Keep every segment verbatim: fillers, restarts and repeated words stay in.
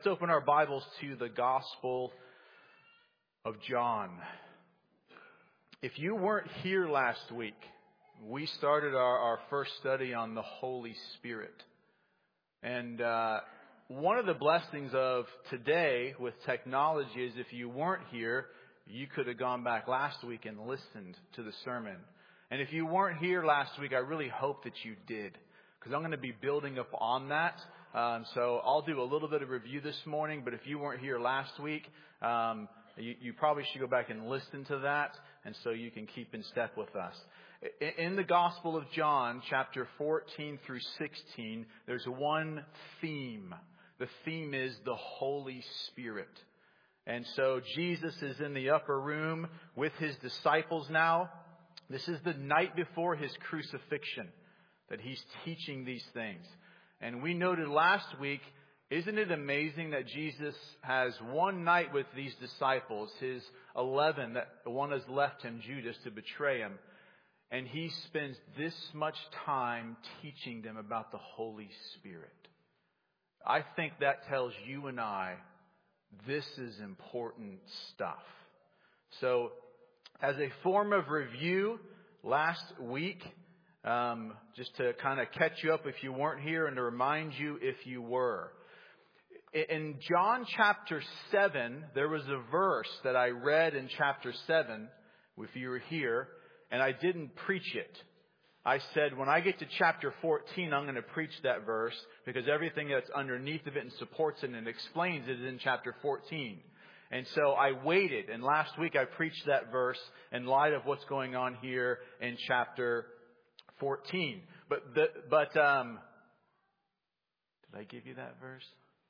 Let's open our Bibles to the Gospel of John. If you weren't here last week, we started our, our first study on the Holy Spirit. And uh, one of the blessings of today with technology is if you weren't here, you could have gone back last week and listened to the sermon. And if you weren't here last week, I really hope that you did, because I'm going to be building up on that. Um, so I'll do a little bit of review this morning, but if you weren't here last week, um, you, you probably should go back and listen to that, and so you can keep in step with us. In, in the Gospel of John, chapter fourteen through sixteen, there's one theme. The theme is the Holy Spirit. And so Jesus is in the upper room with his disciples now. This is the night before his crucifixion that he's teaching these things. And we noted last week, isn't it amazing that Jesus has one night with these disciples, his eleven, that the one has left him, Judas, to betray him. And he spends this much time teaching them about the Holy Spirit. I think that tells you and I this is important stuff. So as a form of review, last week, Um, just to kind of catch you up if you weren't here and to remind you if you were. In John chapter seven, there was a verse that I read in chapter seven, if you were here, and I didn't preach it. I said, when I get to chapter fourteen, I'm going to preach that verse because everything that's underneath of it and supports it and explains it is in chapter fourteen. And so I waited, and last week I preached that verse in light of what's going on here in chapter fourteen. But the, but um, did I give you that verse?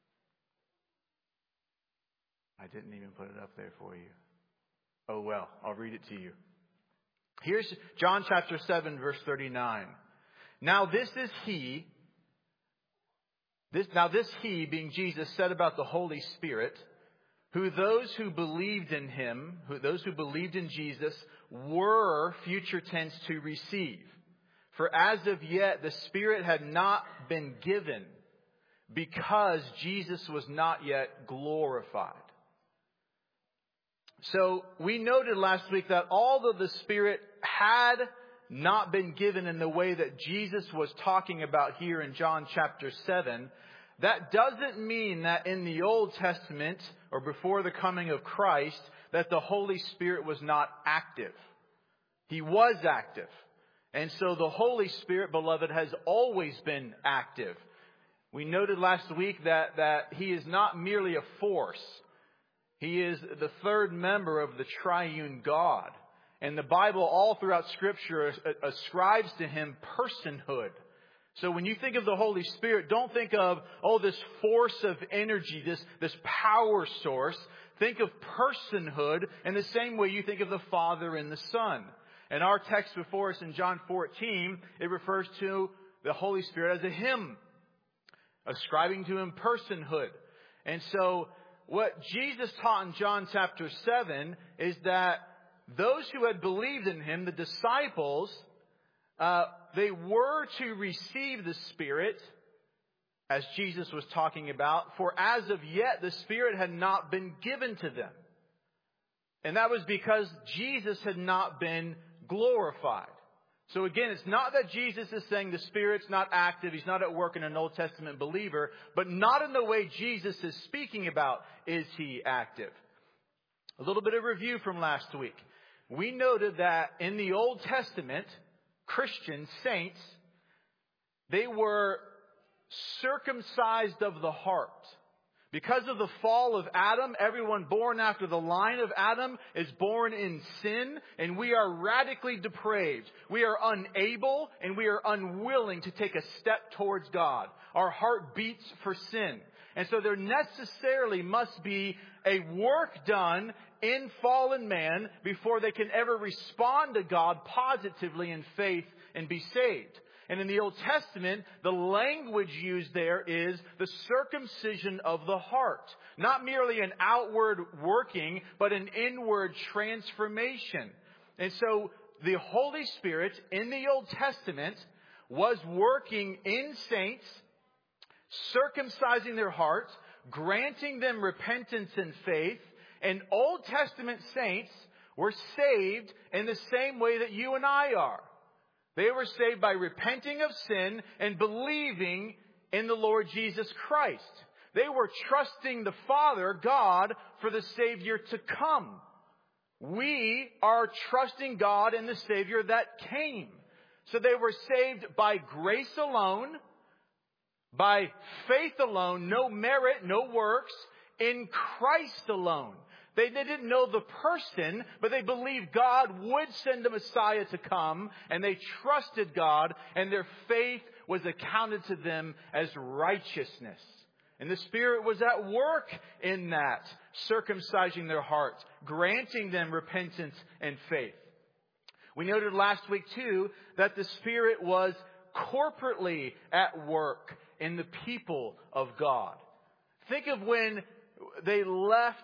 I didn't even put it up there for you. Oh well, I'll read it to you. Here's John chapter seven, verse thirty-nine. Now this is he. This now this he, being Jesus, said about the Holy Spirit, who those who believed in him, who those who believed in Jesus, were future tense to receive. For as of yet, the Spirit had not been given because Jesus was not yet glorified. So we noted last week that although the Spirit had not been given in the way that Jesus was talking about here in John chapter seven, that doesn't mean that in the Old Testament or before the coming of Christ that the Holy Spirit was not active. He was active. And so the Holy Spirit, beloved, has always been active. We noted last week that, that He is not merely a force. He is the third member of the triune God. And the Bible all throughout Scripture ascribes to Him personhood. So when you think of the Holy Spirit, don't think of, oh, this force of energy, this, this power source. Think of personhood in the same way you think of the Father and the Son. In our text before us in John fourteen, it refers to the Holy Spirit as a him, ascribing to him personhood. And so what Jesus taught in John chapter seven is that those who had believed in him, the disciples, uh, they were to receive the Spirit, as Jesus was talking about, for as of yet the Spirit had not been given to them. And that was because Jesus had not been glorified. So again, it's not that Jesus is saying the Spirit's not active, He's not at work in an Old Testament believer, but not in the way Jesus is speaking about is He active. A little bit of review from last week. We noted that in the Old Testament, Christian saints, they were circumcised of the heart. Because of the fall of Adam, everyone born after the line of Adam is born in sin, and we are radically depraved. We are unable and we are unwilling to take a step towards God. Our heart beats for sin. And so there necessarily must be a work done in fallen man before they can ever respond to God positively in faith and be saved. And in the Old Testament, the language used there is the circumcision of the heart. Not merely an outward working, but an inward transformation. And so the Holy Spirit in the Old Testament was working in saints, circumcising their hearts, granting them repentance and faith, and Old Testament saints were saved in the same way that you and I are. They were saved by repenting of sin and believing in the Lord Jesus Christ. They were trusting the Father, God, for the Savior to come. We are trusting God and the Savior that came. So they were saved by grace alone, by faith alone, no merit, no works, in Christ alone. They didn't know the person, but they believed God would send a Messiah to come, and they trusted God, and their faith was accounted to them as righteousness. And the Spirit was at work in that, circumcising their hearts, granting them repentance and faith. We noted last week, too, that the Spirit was corporately at work in the people of God. Think of when they left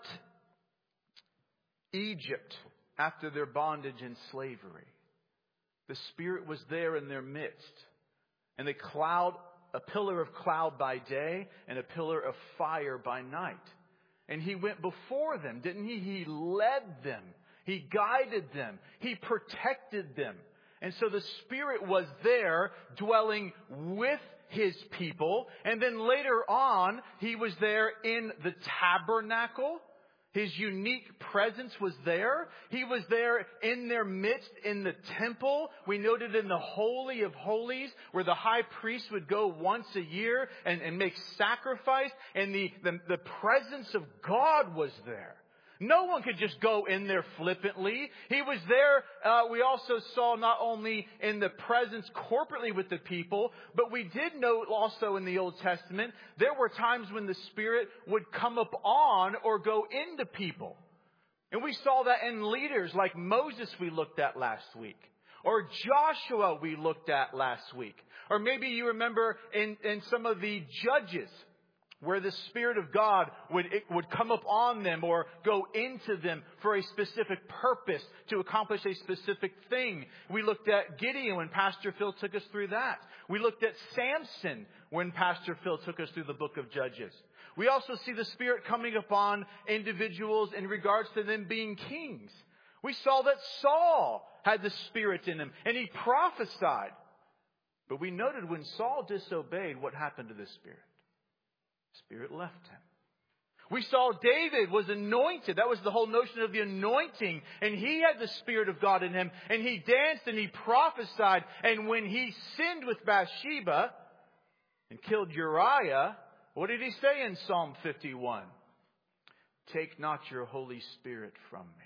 Egypt after their bondage and slavery. The Spirit was there in their midst. And the cloud, a pillar of cloud by day and a pillar of fire by night. And He went before them, didn't He? He led them. He guided them. He protected them. And so the Spirit was there dwelling with His people. And then later on, He was there in the tabernacle. His unique presence was there. He was there in their midst in the temple. We noted in the Holy of Holies where the high priest would go once a year and, and make sacrifice. And the, the, the presence of God was there. No one could just go in there flippantly. He was there. Uh, we also saw not only in the presence corporately with the people, but we did note also in the Old Testament, there were times when the Spirit would come up on or go into people. And we saw that in leaders like Moses we looked at last week. Or Joshua we looked at last week. Or maybe you remember in, in some of the judges, where the Spirit of God would, it would come up on them or go into them for a specific purpose to accomplish a specific thing. We looked at Gideon when Pastor Phil took us through that. We looked at Samson when Pastor Phil took us through the book of Judges. We also see the Spirit coming upon individuals in regards to them being kings. We saw that Saul had the Spirit in him and he prophesied. But we noted when Saul disobeyed, what happened to the Spirit? Spirit left him. We saw David was anointed. That was the whole notion of the anointing. And he had the Spirit of God in him. And he danced and he prophesied. And when he sinned with Bathsheba and killed Uriah, what did he say in Psalm fifty-one? Take not your Holy Spirit from me.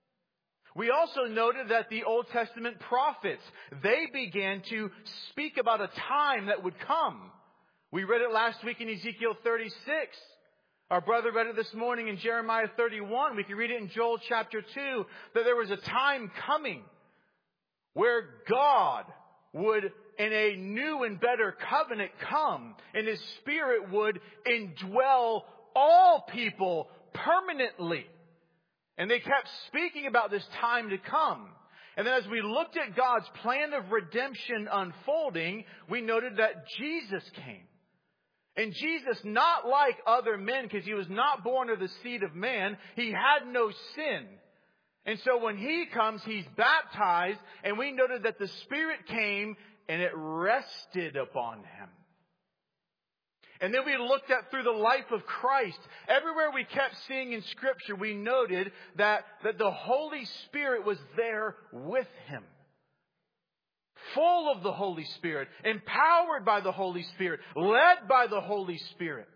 We also noted that the Old Testament prophets, they began to speak about a time that would come. We read it last week in Ezekiel thirty-six. Our brother read it this morning in Jeremiah thirty-one. We can read it in Joel chapter two. That there was a time coming where God would, in a new and better covenant, come. And His Spirit would indwell all people permanently. And they kept speaking about this time to come. And then as we looked at God's plan of redemption unfolding, we noted that Jesus came. And Jesus, not like other men, because He was not born of the seed of man, He had no sin. And so when He comes, He's baptized, and we noted that the Spirit came and it rested upon Him. And then we looked at through the life of Christ. Everywhere we kept seeing in Scripture, we noted that, that the Holy Spirit was there with Him. Full of the Holy Spirit, empowered by the Holy Spirit, led by the Holy Spirit.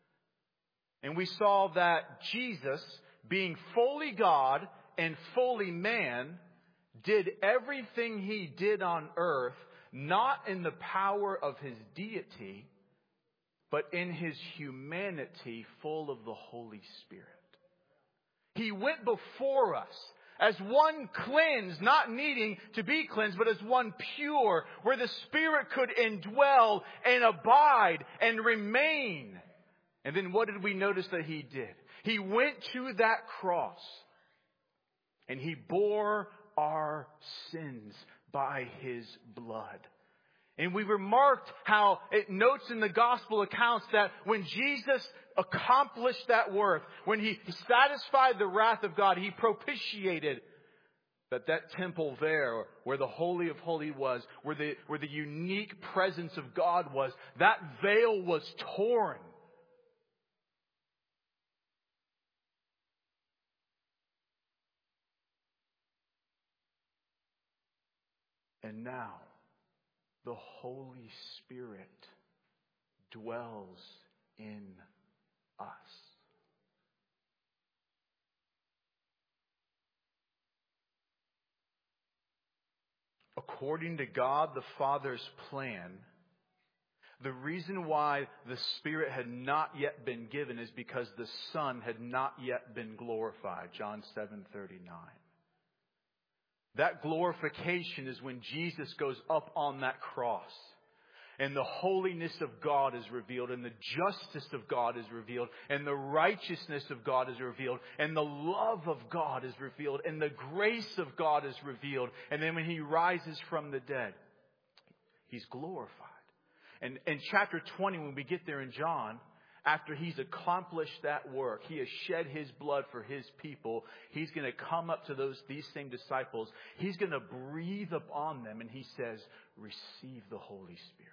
And we saw that Jesus, being fully God and fully man, did everything He did on earth, not in the power of His deity, but in His humanity, full of the Holy Spirit. He went before us as one cleansed, not needing to be cleansed, but as one pure, where the Spirit could indwell and abide and remain. And then what did we notice that He did? He went to that cross and He bore our sins by His blood. And we remarked how it notes in the gospel accounts that when Jesus accomplished that work, when He satisfied the wrath of God, He propitiated that that temple there, where the Holy of Holies was, where the, where the unique presence of God was, that veil was torn. And now, the Holy Spirit dwells in us. According to God the Father's plan, the reason why the Spirit had not yet been given is because the Son had not yet been glorified. John seven thirty-nine. That glorification is when Jesus goes up on that cross. And the holiness of God is revealed. And the justice of God is revealed. And the righteousness of God is revealed. And the love of God is revealed. And the grace of God is revealed. And then when He rises from the dead, He's glorified. And in chapter twenty, when we get there in John, after He's accomplished that work, He has shed His blood for His people. He's going to come up to those these same disciples. He's going to breathe upon them. And He says, receive the Holy Spirit.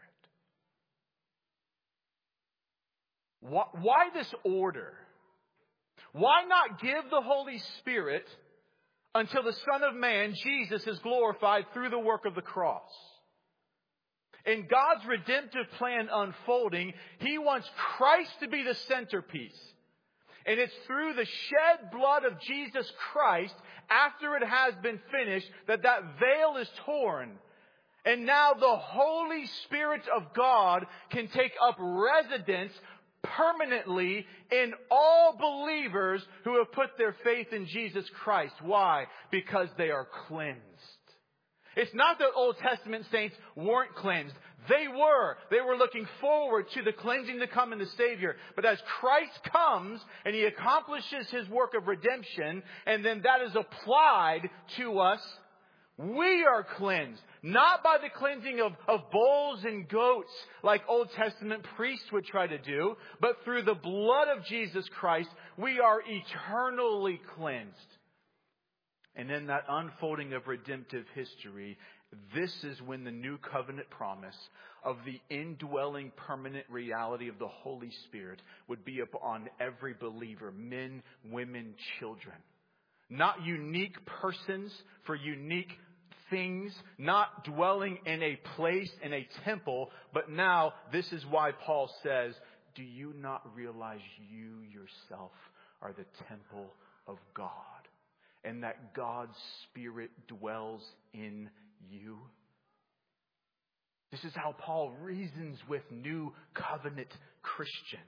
Why, why this order? Why not give the Holy Spirit until the Son of Man, Jesus, is glorified through the work of the cross? In God's redemptive plan unfolding, He wants Christ to be the centerpiece. And it's through the shed blood of Jesus Christ, after it has been finished, that that veil is torn. And now the Holy Spirit of God can take up residence permanently in all believers who have put their faith in Jesus Christ. Why? Because they are cleansed. It's not that Old Testament saints weren't cleansed. They were. They were looking forward to the cleansing to come in the Savior. But as Christ comes and He accomplishes His work of redemption, and then that is applied to us, we are cleansed. Not by the cleansing of, of bulls and goats like Old Testament priests would try to do, but through the blood of Jesus Christ, we are eternally cleansed. And in that unfolding of redemptive history, this is when the new covenant promise of the indwelling permanent reality of the Holy Spirit would be upon every believer, men, women, children. Not unique persons for unique things, not dwelling in a place, in a temple, but now this is why Paul says, do you not realize you yourself are the temple of God? And that God's Spirit dwells in you. This is how Paul reasons with new covenant Christians.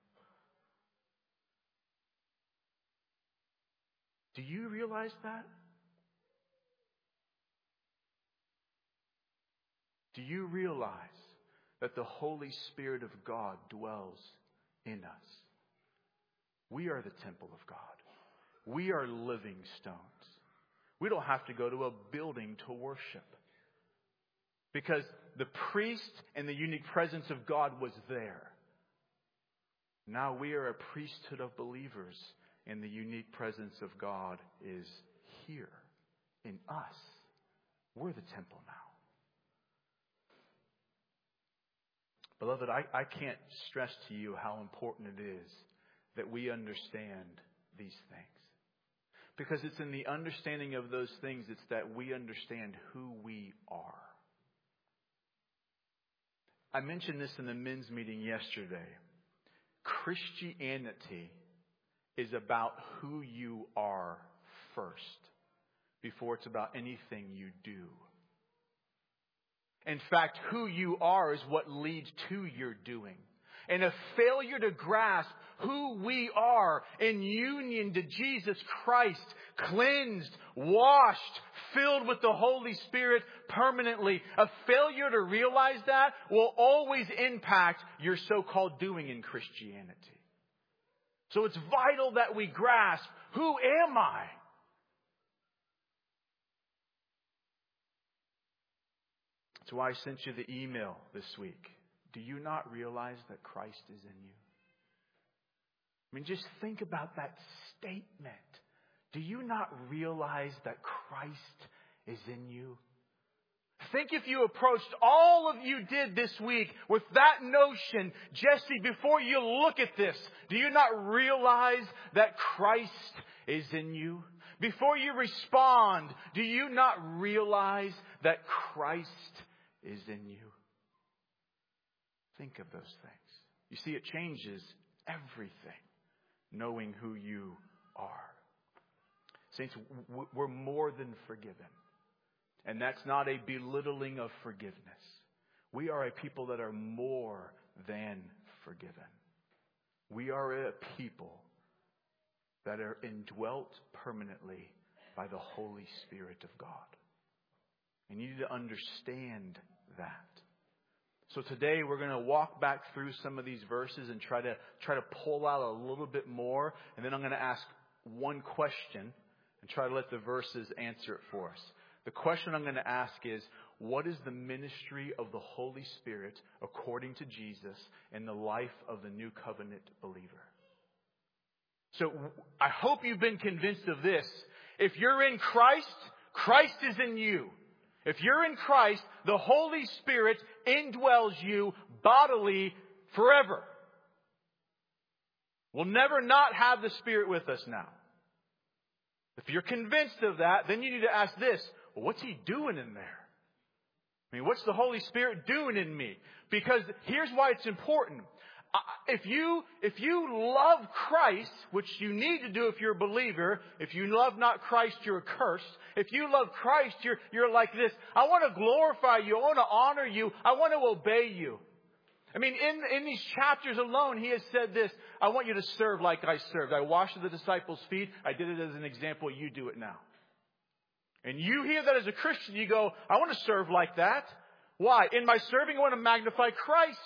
Do you realize that? Do you realize that the Holy Spirit of God dwells in us? We are the temple of God. We are living stones. We don't have to go to a building to worship. Because the priest and the unique presence of God was there. Now we are a priesthood of believers, and the unique presence of God is here in us. We're the temple now. Beloved, I, I can't stress to you how important it is that we understand these things. Because it's in the understanding of those things, it's that we understand who we are. I mentioned this in the men's meeting yesterday. Christianity is about who you are first, before it's about anything you do. In fact, who you are is what leads to your doing. And a failure to grasp who we are in union to Jesus Christ, cleansed, washed, filled with the Holy Spirit permanently. A failure to realize that will always impact your so-called doing in Christianity. So it's vital that we grasp, who am I? That's why I sent you the email this week. Do you not realize that Christ is in you? I mean, just think about that statement. Do you not realize that Christ is in you? Think if you approached all of you did this week with that notion, Jesse, before you look at this, do you not realize that Christ is in you? Before you respond, do you not realize that Christ is in you? Think of those things. You see, it changes everything, knowing who you are. Saints, we're more than forgiven. And that's not a belittling of forgiveness. We are a people that are more than forgiven. We are a people that are indwelt permanently by the Holy Spirit of God. And you need to understand that. So today we're going to walk back through some of these verses and try to try to pull out a little bit more. And then I'm going to ask one question and try to let the verses answer it for us. The question I'm going to ask is, what is the ministry of the Holy Spirit according to Jesus in the life of the new covenant believer? So I hope you've been convinced of this. If you're in Christ, Christ is in you. If you're in Christ, the Holy Spirit indwells you bodily forever. We'll never not have the Spirit with us now. If you're convinced of that, then you need to ask this. Well, what's He doing in there? I mean, what's the Holy Spirit doing in me? Because here's why it's important. If you, if you love Christ, which you need to do if you're a believer, if you love not Christ, you're accursed. If you love Christ, you're, you're like this. I want to glorify you. I want to honor you. I want to obey you. I mean, in, in these chapters alone, He has said this. I want you to serve like I served. I washed the disciples' feet. I did it as an example. You do it now. And you hear that as a Christian, you go, I want to serve like that. Why? In my serving, I want to magnify Christ.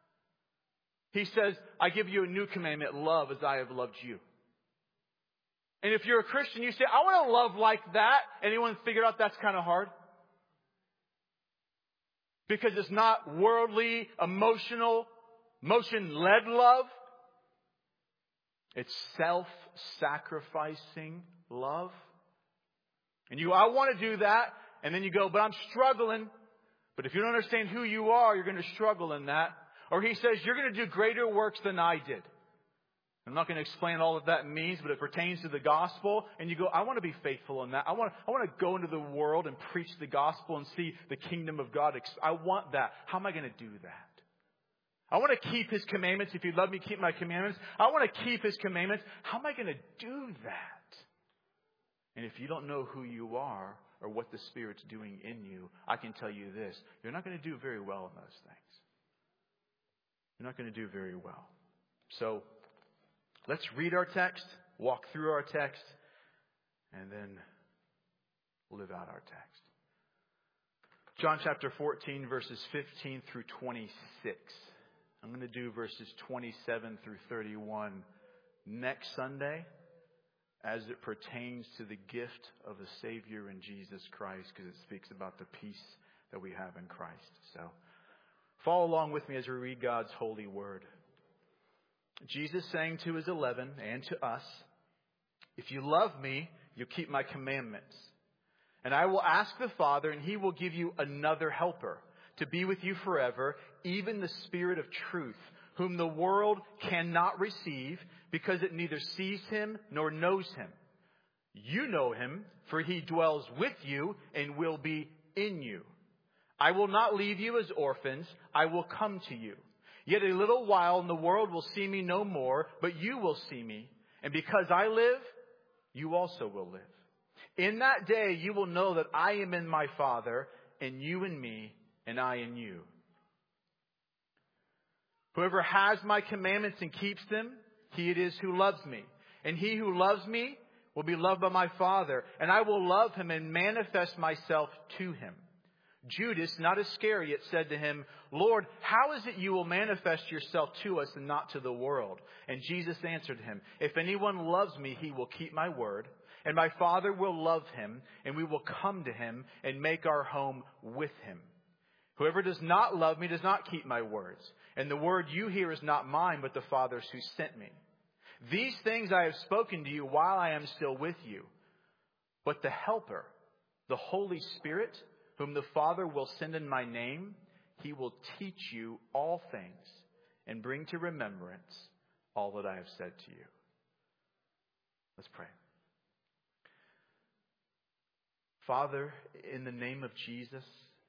He says, I give you a new commandment, love as I have loved you. And if you're a Christian, you say, I want to love like that. Anyone figured out that's kind of hard? Because it's not worldly, emotional, motion-led love. It's self-sacrificing love. And you, I want to do that. And then you go, but I'm struggling. But if you don't understand who you are, you're going to struggle in that. Or He says, you're going to do greater works than I did. I'm not going to explain all that that means, but it pertains to the gospel. And you go, I want to be faithful in that. I want, I want to go into the world and preach the gospel and see the kingdom of God. I want that. How am I going to do that? I want to keep His commandments. If you love me, keep my commandments. I want to keep His commandments. How am I going to do that? And if you don't know who you are or what the Spirit's doing in you, I can tell you this. You're not going to do very well in those things. You're not going to do very well. So let's read our text, walk through our text, and then live out our text. John chapter fourteen, verses fifteen through twenty-six. I'm going to do verses twenty-seven through thirty-one next Sunday as it pertains to the gift of the Savior in Jesus Christ, because it speaks about the peace that we have in Christ. So follow along with me as we read God's holy word. Jesus saying to His eleven and to us, if you love me, you'll keep my commandments. And I will ask the Father, and He will give you another helper to be with you forever, even the Spirit of truth, whom the world cannot receive because it neither sees Him nor knows Him. You know Him, for He dwells with you and will be in you. I will not leave you as orphans. I will come to you. Yet a little while and the world will see me no more, but you will see me. And because I live, you also will live. In that day you will know that I am in my Father, and you in me, and I in you. Whoever has my commandments and keeps them, he it is who loves me. And he who loves me will be loved by my Father, and I will love him and manifest myself to him. Judas, not Iscariot, said to Him, Lord, how is it you will manifest yourself to us and not to the world? And Jesus answered him, if anyone loves me, he will keep my word, and my Father will love him, and we will come to him and make our home with him. Whoever does not love me does not keep my words. And the word you hear is not mine, but the Father's who sent me. These things I have spoken to you while I am still with you. But the Helper, the Holy Spirit, whom the Father will send in my name, he will teach you all things and bring to remembrance all that I have said to you. Let's pray. Father, in the name of Jesus,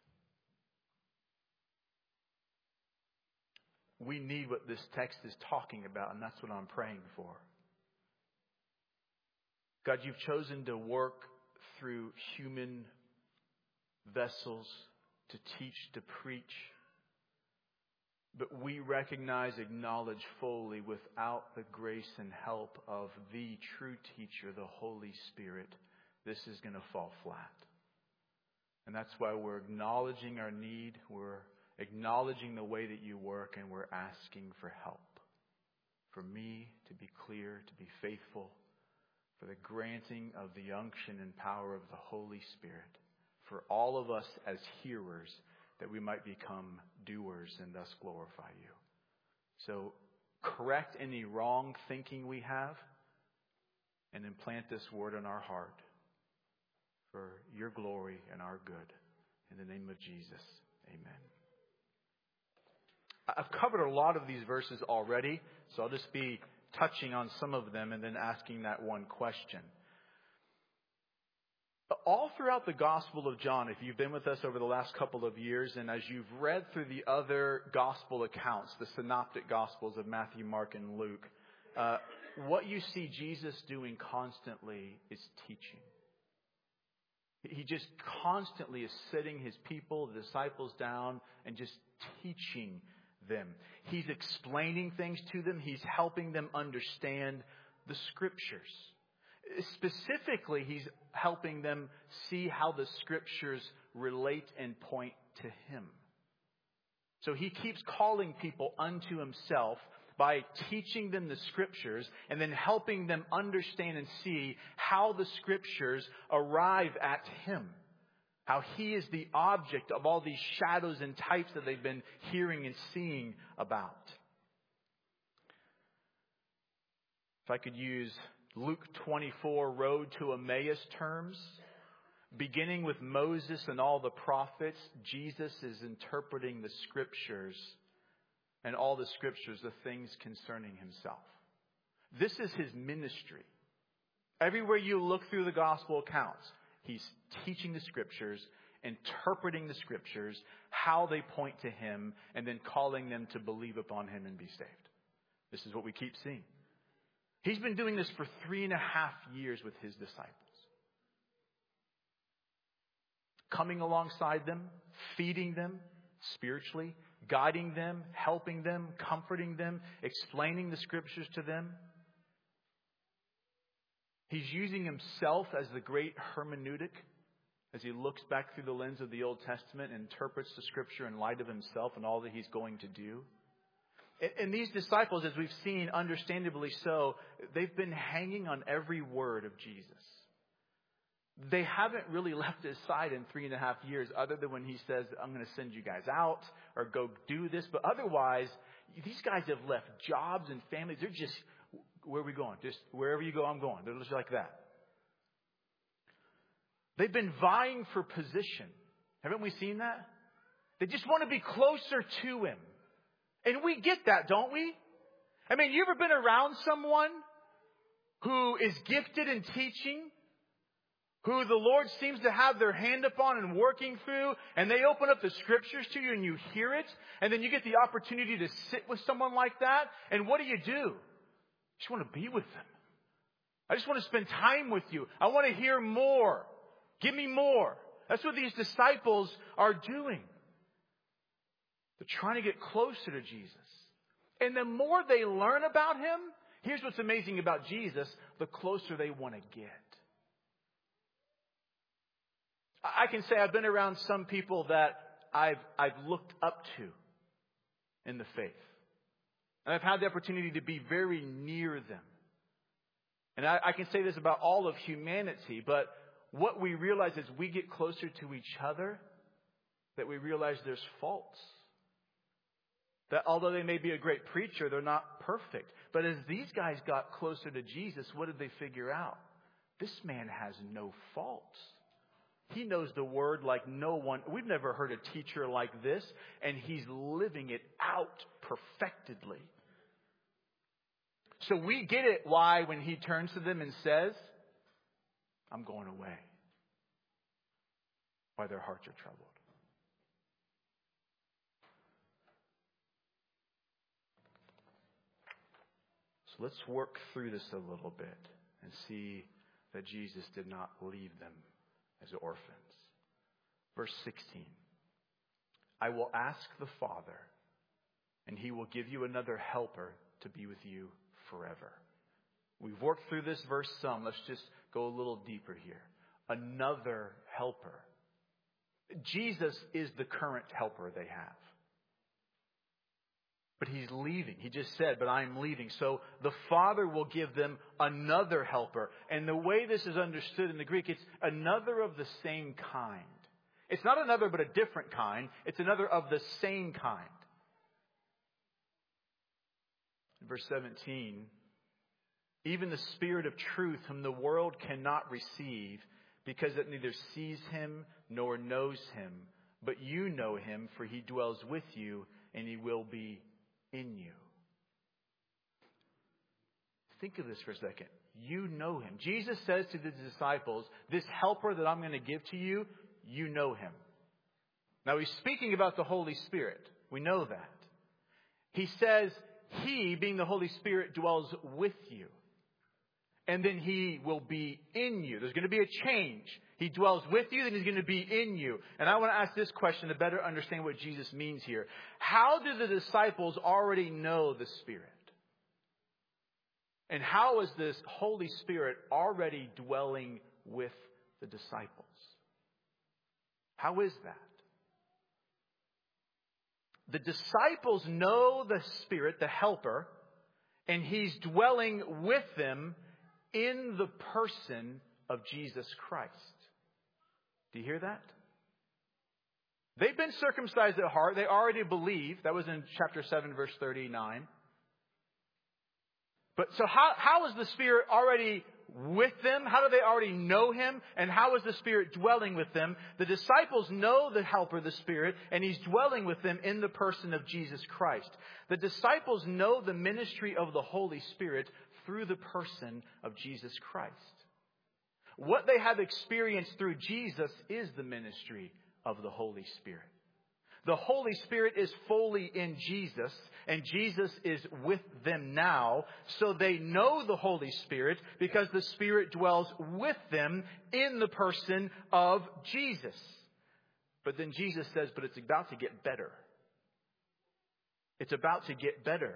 we need what this text is talking about, and that's what I'm praying for. God, you've chosen to work through human vessels to teach, to preach. But we recognize, acknowledge fully, without the grace and help of the true teacher, the Holy Spirit, this is going to fall flat. And that's why we're acknowledging our need. We're acknowledging the way that you work, and we're asking for help. For me to be clear, to be faithful, for the granting of the unction and power of the Holy Spirit, for all of us as hearers, that we might become doers and thus glorify you. So correct any wrong thinking we have and implant this word in our heart for your glory and our good. In the name of Jesus, amen. I've covered a lot of these verses already, so I'll just be touching on some of them and then asking that one question. All throughout the Gospel of John, if you've been with us over the last couple of years, and as you've read through the other Gospel accounts, the synoptic Gospels of Matthew, Mark, and Luke, uh, what you see Jesus doing constantly is teaching. He just constantly is sitting his people, the disciples, down and just teaching them. He's explaining things to them. He's helping them understand the Scriptures. Specifically, he's helping them see how the Scriptures relate and point to him. So he keeps calling people unto himself by teaching them the Scriptures and then helping them understand and see how the Scriptures arrive at him. How he is the object of all these shadows and types that they've been hearing and seeing about. If I could use Luke twenty-four, Road to Emmaus terms, beginning with Moses and all the prophets, Jesus is interpreting the Scriptures and all the Scriptures, the things concerning himself. This is his ministry. Everywhere you look through the gospel accounts, he's teaching the Scriptures, interpreting the Scriptures, how they point to him, and then calling them to believe upon him and be saved. This is what we keep seeing. He's been doing this for three and a half years with his disciples. Coming alongside them, feeding them spiritually, guiding them, helping them, comforting them, explaining the Scriptures to them. He's using himself as the great hermeneutic as he looks back through the lens of the Old Testament and interprets the Scripture in light of himself and all that he's going to do. And these disciples, as we've seen, understandably so, they've been hanging on every word of Jesus. They haven't really left his side in three and a half years other than when he says, I'm going to send you guys out or go do this. But otherwise, these guys have left jobs and families. They're just, where are we going? Just wherever you go, I'm going. They're just like that. They've been vying for position. Haven't we seen that? They just want to be closer to him. And we get that, don't we? I mean, you ever been around someone who is gifted in teaching, who the Lord seems to have their hand upon and working through, and they open up the Scriptures to you and you hear it, and then you get the opportunity to sit with someone like that, and what do you do? You just want to be with them. I just want to spend time with you. I want to hear more. Give me more. That's what these disciples are doing. They're trying to get closer to Jesus. And the more they learn about him, here's what's amazing about Jesus, the closer they want to get. I can say I've been around some people that I've I've looked up to in the faith. And I've had the opportunity to be very near them. And I, I can say this about all of humanity, but what we realize as we get closer to each other, that we realize there's faults. That although they may be a great preacher, they're not perfect. But as these guys got closer to Jesus, what did they figure out? This man has no faults. He knows the word like no one. We've never heard a teacher like this, and he's living it out perfectedly. So we get it why when he turns to them and says, I'm going away. Why their hearts are troubled. So let's work through this a little bit and see that Jesus did not leave them as orphans. Verse sixteen. I will ask the Father, and he will give you another helper to be with you forever. We've worked through this verse some. Let's just go a little deeper here. Another helper. Jesus is the current helper they have. But he's leaving. He just said, but I'm leaving. So the Father will give them another helper. And the way this is understood in the Greek, it's another of the same kind. It's not another but a different kind. It's another of the same kind. In verse seventeen, even the Spirit of truth whom the world cannot receive, because it neither sees him nor knows him. But you know him, for he dwells with you, and he will be in you. Think of this for a second. You know him. Jesus says to the disciples, this helper that I'm going to give to you, you know him. Now he's speaking about the Holy Spirit. We know that. He says, he, being the Holy Spirit, dwells with you. And then he will be in you. There's going to be a change. He dwells with you, then he's going to be in you. And I want to ask this question to better understand what Jesus means here. How do the disciples already know the Spirit? And how is this Holy Spirit already dwelling with the disciples? How is that? The disciples know the Spirit, the Helper, and he's dwelling with them in the person of Jesus Christ. Do you hear that? They've been circumcised at heart. They already believe. That was in chapter seven, verse thirty-nine. But so how, how is the Spirit already with them? How do they already know him? And how is the Spirit dwelling with them? The disciples know the Helper, the Spirit, and he's dwelling with them in the person of Jesus Christ. The disciples know the ministry of the Holy Spirit through the person of Jesus Christ. What they have experienced through Jesus is the ministry of the Holy Spirit. The Holy Spirit is fully in Jesus, and Jesus is with them now. So they know the Holy Spirit because the Spirit dwells with them in the person of Jesus. But then Jesus says, but it's about to get better. It's about to get better.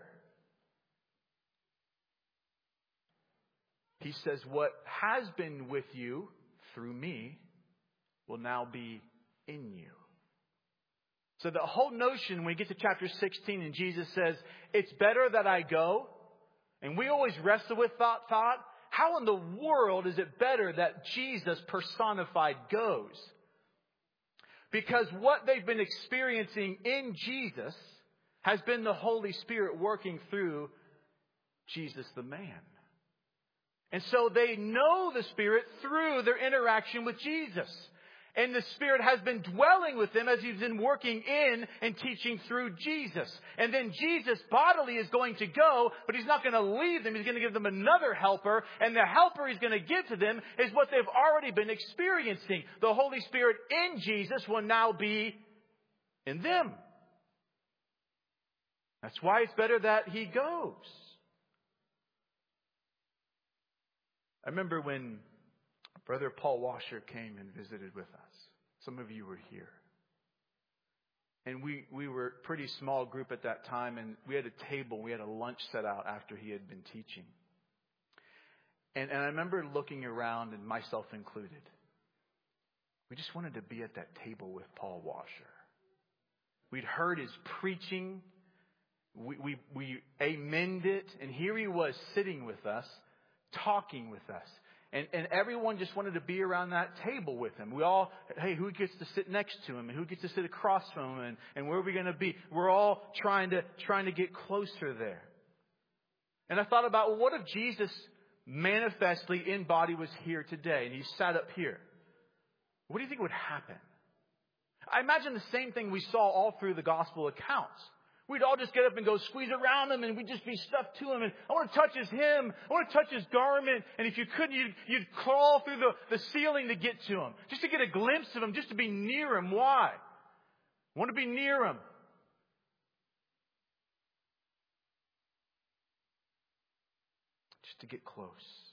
He says, what has been with you through me will now be in you. So the whole notion, when we get to chapter sixteen and Jesus says, it's better that I go. And we always wrestle with thought, thought, how in the world is it better that Jesus personified goes? Because what they've been experiencing in Jesus has been the Holy Spirit working through Jesus the man. And so they know the Spirit through their interaction with Jesus. And the Spirit has been dwelling with them as he's been working in and teaching through Jesus. And then Jesus bodily is going to go, but he's not going to leave them. He's going to give them another helper. And the helper he's going to give to them is what they've already been experiencing. The Holy Spirit in Jesus will now be in them. That's why it's better that he goes. I remember when Brother Paul Washer came and visited with us. Some of you were here. And we, we were a pretty small group at that time, and we had a table. We had a lunch set out after he had been teaching. And, and I remember looking around, and myself included. We just wanted to be at that table with Paul Washer. We'd heard his preaching. We, we, we amened it. And here he was sitting with us, talking with us. And, and everyone just wanted to be around that table with him. We all, hey, who gets to sit next to him? And who gets to sit across from him? And, and where are we going to be? We're all trying to, trying to get closer there. And I thought about, well, what if Jesus manifestly in body was here today and he sat up here? What do you think would happen? I imagine the same thing we saw all through the gospel accounts. We'd all just get up and go squeeze around him, and we'd just be stuck to him. And I want to touch his hem. I want to touch his garment. And if you couldn't, you'd, you'd crawl through the, the ceiling to get to him. Just to get a glimpse of him, just to be near him. Why? I want to be near him. Just to get close.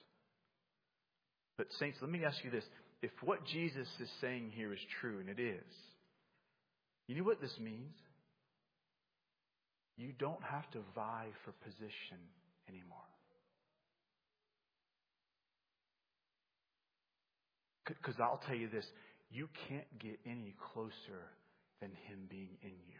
But saints, let me ask you this. If what Jesus is saying here is true, and it is, you know what this means? You don't have to vie for position anymore. Because I'll tell you this, you can't get any closer than him being in you.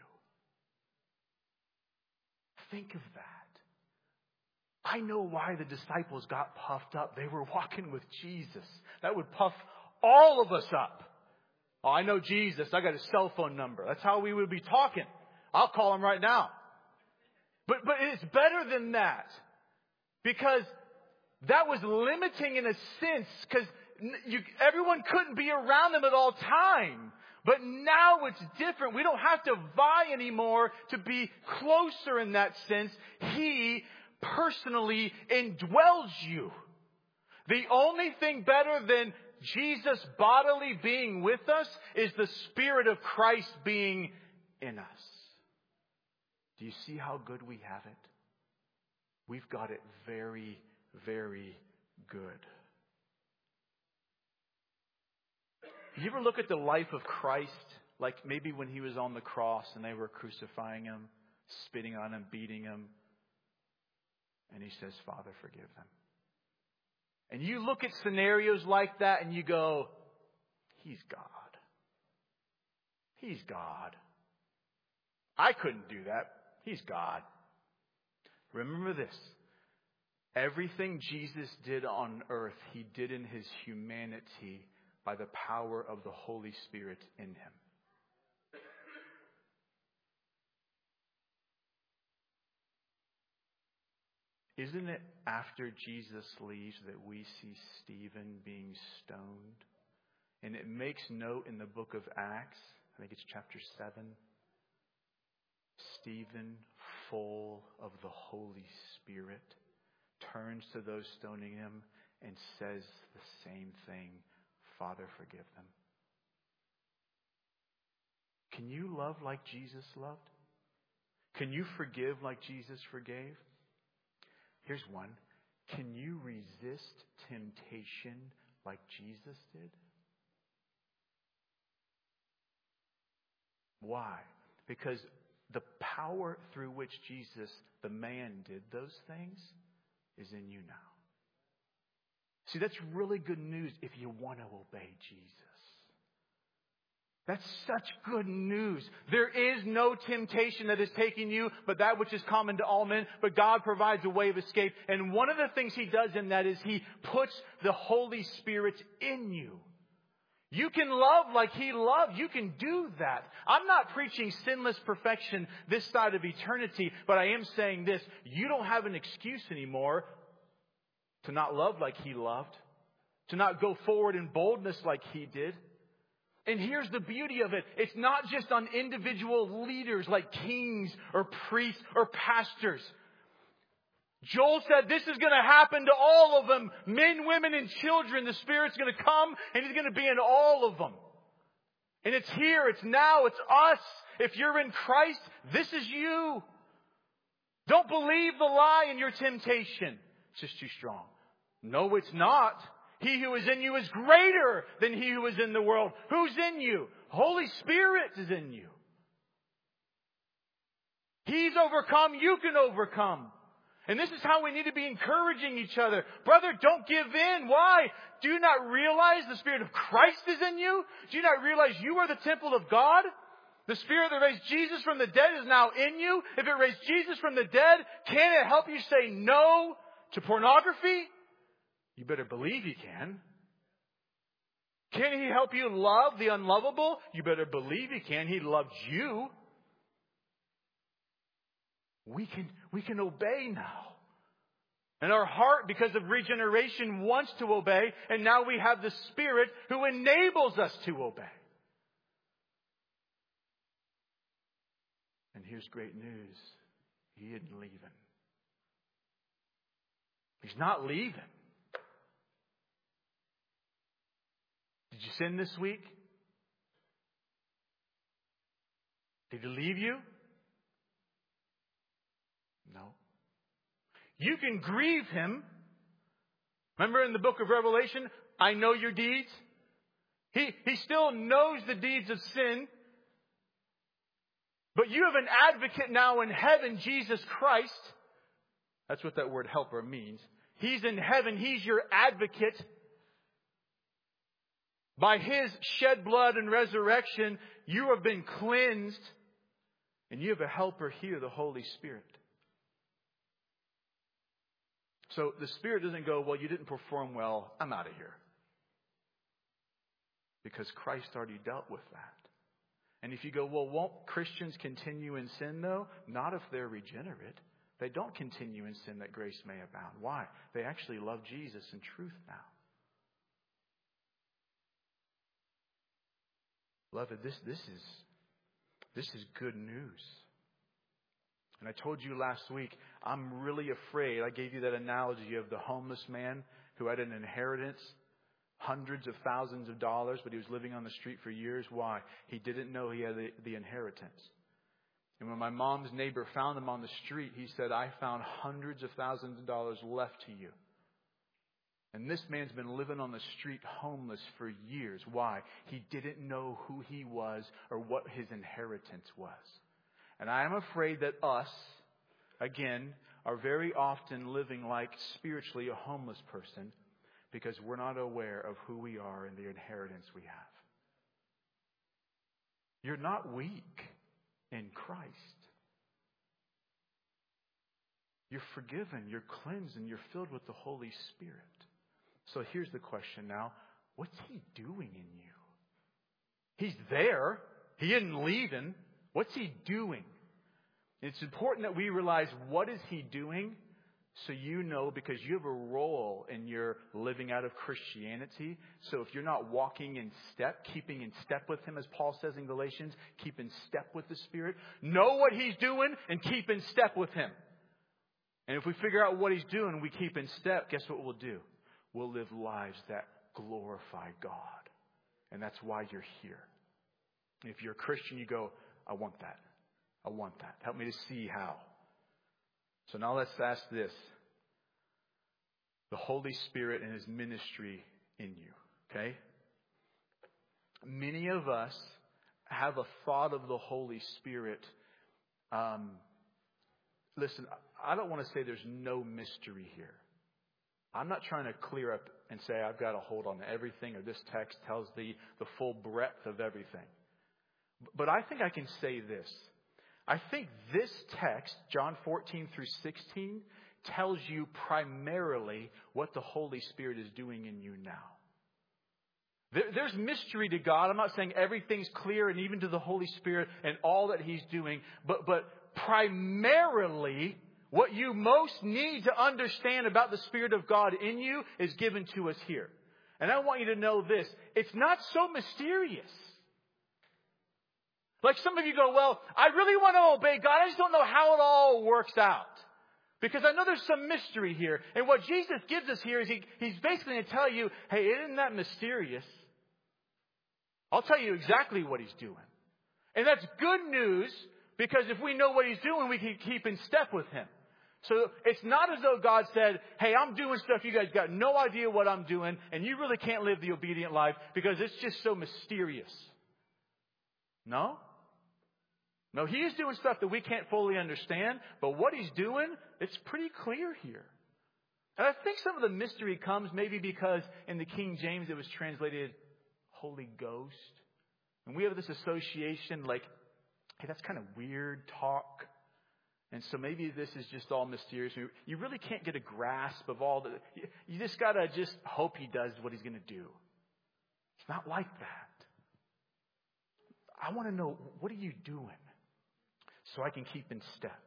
Think of that. I know why the disciples got puffed up. They were walking with Jesus. That would puff all of us up. Oh, I know Jesus. I got his cell phone number. That's how we would be talking. I'll call him right now. But but it's better than that. Because that was limiting in a sense. Because you, everyone couldn't be around them at all time. But now it's different. We don't have to vie anymore to be closer in that sense. He personally indwells you. The only thing better than Jesus bodily being with us is the Spirit of Christ being in us. Do you see how good we have it? We've got it very, very good. You ever look at the life of Christ, like maybe when he was on the cross and they were crucifying him, spitting on him, beating him, and he says, Father, forgive them. And you look at scenarios like that and you go, he's God. He's God. I couldn't do that. He's God. Remember this. Everything Jesus did on earth, he did in his humanity by the power of the Holy Spirit in him. Isn't it after Jesus leaves that we see Stephen being stoned? And it makes note in the book of Acts, I think it's chapter seven, Stephen, full of the Holy Spirit, turns to those stoning him and says the same thing, Father, forgive them. Can you love like Jesus loved? Can you forgive like Jesus forgave? Here's one. Can you resist temptation like Jesus did? Why? Because the power through which Jesus, the man, did those things is in you now. See, that's really good news if you want to obey Jesus. That's such good news. There is no temptation that is taking you, but that which is common to all men. But God provides a way of escape. And one of the things he does in that is he puts the Holy Spirit in you. You can love like he loved. You can do that. I'm not preaching sinless perfection this side of eternity, but I am saying this. You don't have an excuse anymore to not love like he loved, to not go forward in boldness like he did. And here's the beauty of it. It's not just on individual leaders like kings or priests or pastors. Joel said this is going to happen to all of them. Men, women, and children. The Spirit's going to come and He's going to be in all of them. And it's here. It's now. It's us. If you're in Christ, this is you. Don't believe the lie in your temptation. It's just too strong. No, it's not. He who is in you is greater than he who is in the world. Who's in you? Holy Spirit is in you. He's overcome. You can overcome. And this is how we need to be encouraging each other. Brother, don't give in. Why? Do you not realize the Spirit of Christ is in you? Do you not realize you are the temple of God? The Spirit that raised Jesus from the dead is now in you. If it raised Jesus from the dead, can it help you say no to pornography? You better believe He can. Can He help you love the unlovable? You better believe He can. He loves you. We can, we can obey now. And our heart, because of regeneration, wants to obey. And now we have the Spirit who enables us to obey. And here's great news. He isn't leaving. He's not leaving. Did you sin this week? Did He leave you? No. You can grieve Him. Remember in the book of Revelation, I know your deeds. He, he still knows the deeds of sin. But you have an advocate now in heaven, Jesus Christ. That's what that word helper means. He's in heaven. He's your advocate. By His shed blood and resurrection, you have been cleansed. And you have a helper here, the Holy Spirit. So the Spirit doesn't go, well, you didn't perform well. I'm out of here. Because Christ already dealt with that. And if you go, well, won't Christians continue in sin, though? Not if they're regenerate. They don't continue in sin that grace may abound. Why? They actually love Jesus in truth now. Beloved, this, this is, this is good news. And I told you last week, I'm really afraid. I gave you that analogy of the homeless man who had an inheritance, hundreds of thousands of dollars, but he was living on the street for years. Why? He didn't know he had the, the inheritance. And when my mom's neighbor found him on the street, he said, I found hundreds of thousands of dollars left to you. And this man's been living on the street homeless for years. Why? He didn't know who he was or what his inheritance was. And I am afraid that us, again, are very often living like spiritually a homeless person because we're not aware of who we are and the inheritance we have. You're not weak in Christ. You're forgiven, you're cleansed, and you're filled with the Holy Spirit. So here's the question now. What's He doing in you? He's there. He isn't leaving. What's He doing? It's important that we realize what is He doing so you know, because you have a role in your living out of Christianity. So if you're not walking in step, keeping in step with Him, as Paul says in Galatians, keep in step with the Spirit. Know what He's doing and keep in step with Him. And if we figure out what He's doing and we keep in step, guess what we'll do? We'll live lives that glorify God. And that's why you're here. If you're a Christian, you go, I want that. I want that. Help me to see how. So now let's ask this. The Holy Spirit and His ministry in you. Okay? Many of us have a thought of the Holy Spirit. Um, listen, I don't want to say there's no mystery here. I'm not trying to clear up and say I've got a hold on everything or this text tells the, the full breadth of everything. But I think I can say this. I think this text, John fourteen through sixteen, tells you primarily what the Holy Spirit is doing in you now. There, there's mystery to God. I'm not saying everything's clear, and even to the Holy Spirit and all that He's doing. But, but primarily, what you most need to understand about the Spirit of God in you is given to us here. And I want you to know this. It's not so mysterious. Like some of you go, well, I really want to obey God. I just don't know how it all works out. Because I know there's some mystery here. And what Jesus gives us here is he, He's basically going to tell you, hey, isn't that mysterious? I'll tell you exactly what He's doing. And that's good news because if we know what He's doing, we can keep in step with Him. So it's not as though God said, hey, I'm doing stuff you guys got no idea what I'm doing, and you really can't live the obedient life because it's just so mysterious. No? No, He is doing stuff that we can't fully understand, but what He's doing, it's pretty clear here. And I think some of the mystery comes maybe because in the King James it was translated Holy Ghost. And we have this association like, hey, that's kind of weird talk. And so maybe this is just all mysterious. You really can't get a grasp of all the... You just got to just hope he does what he's going to do. It's not like that. I want to know, what are you doing so I can keep in step?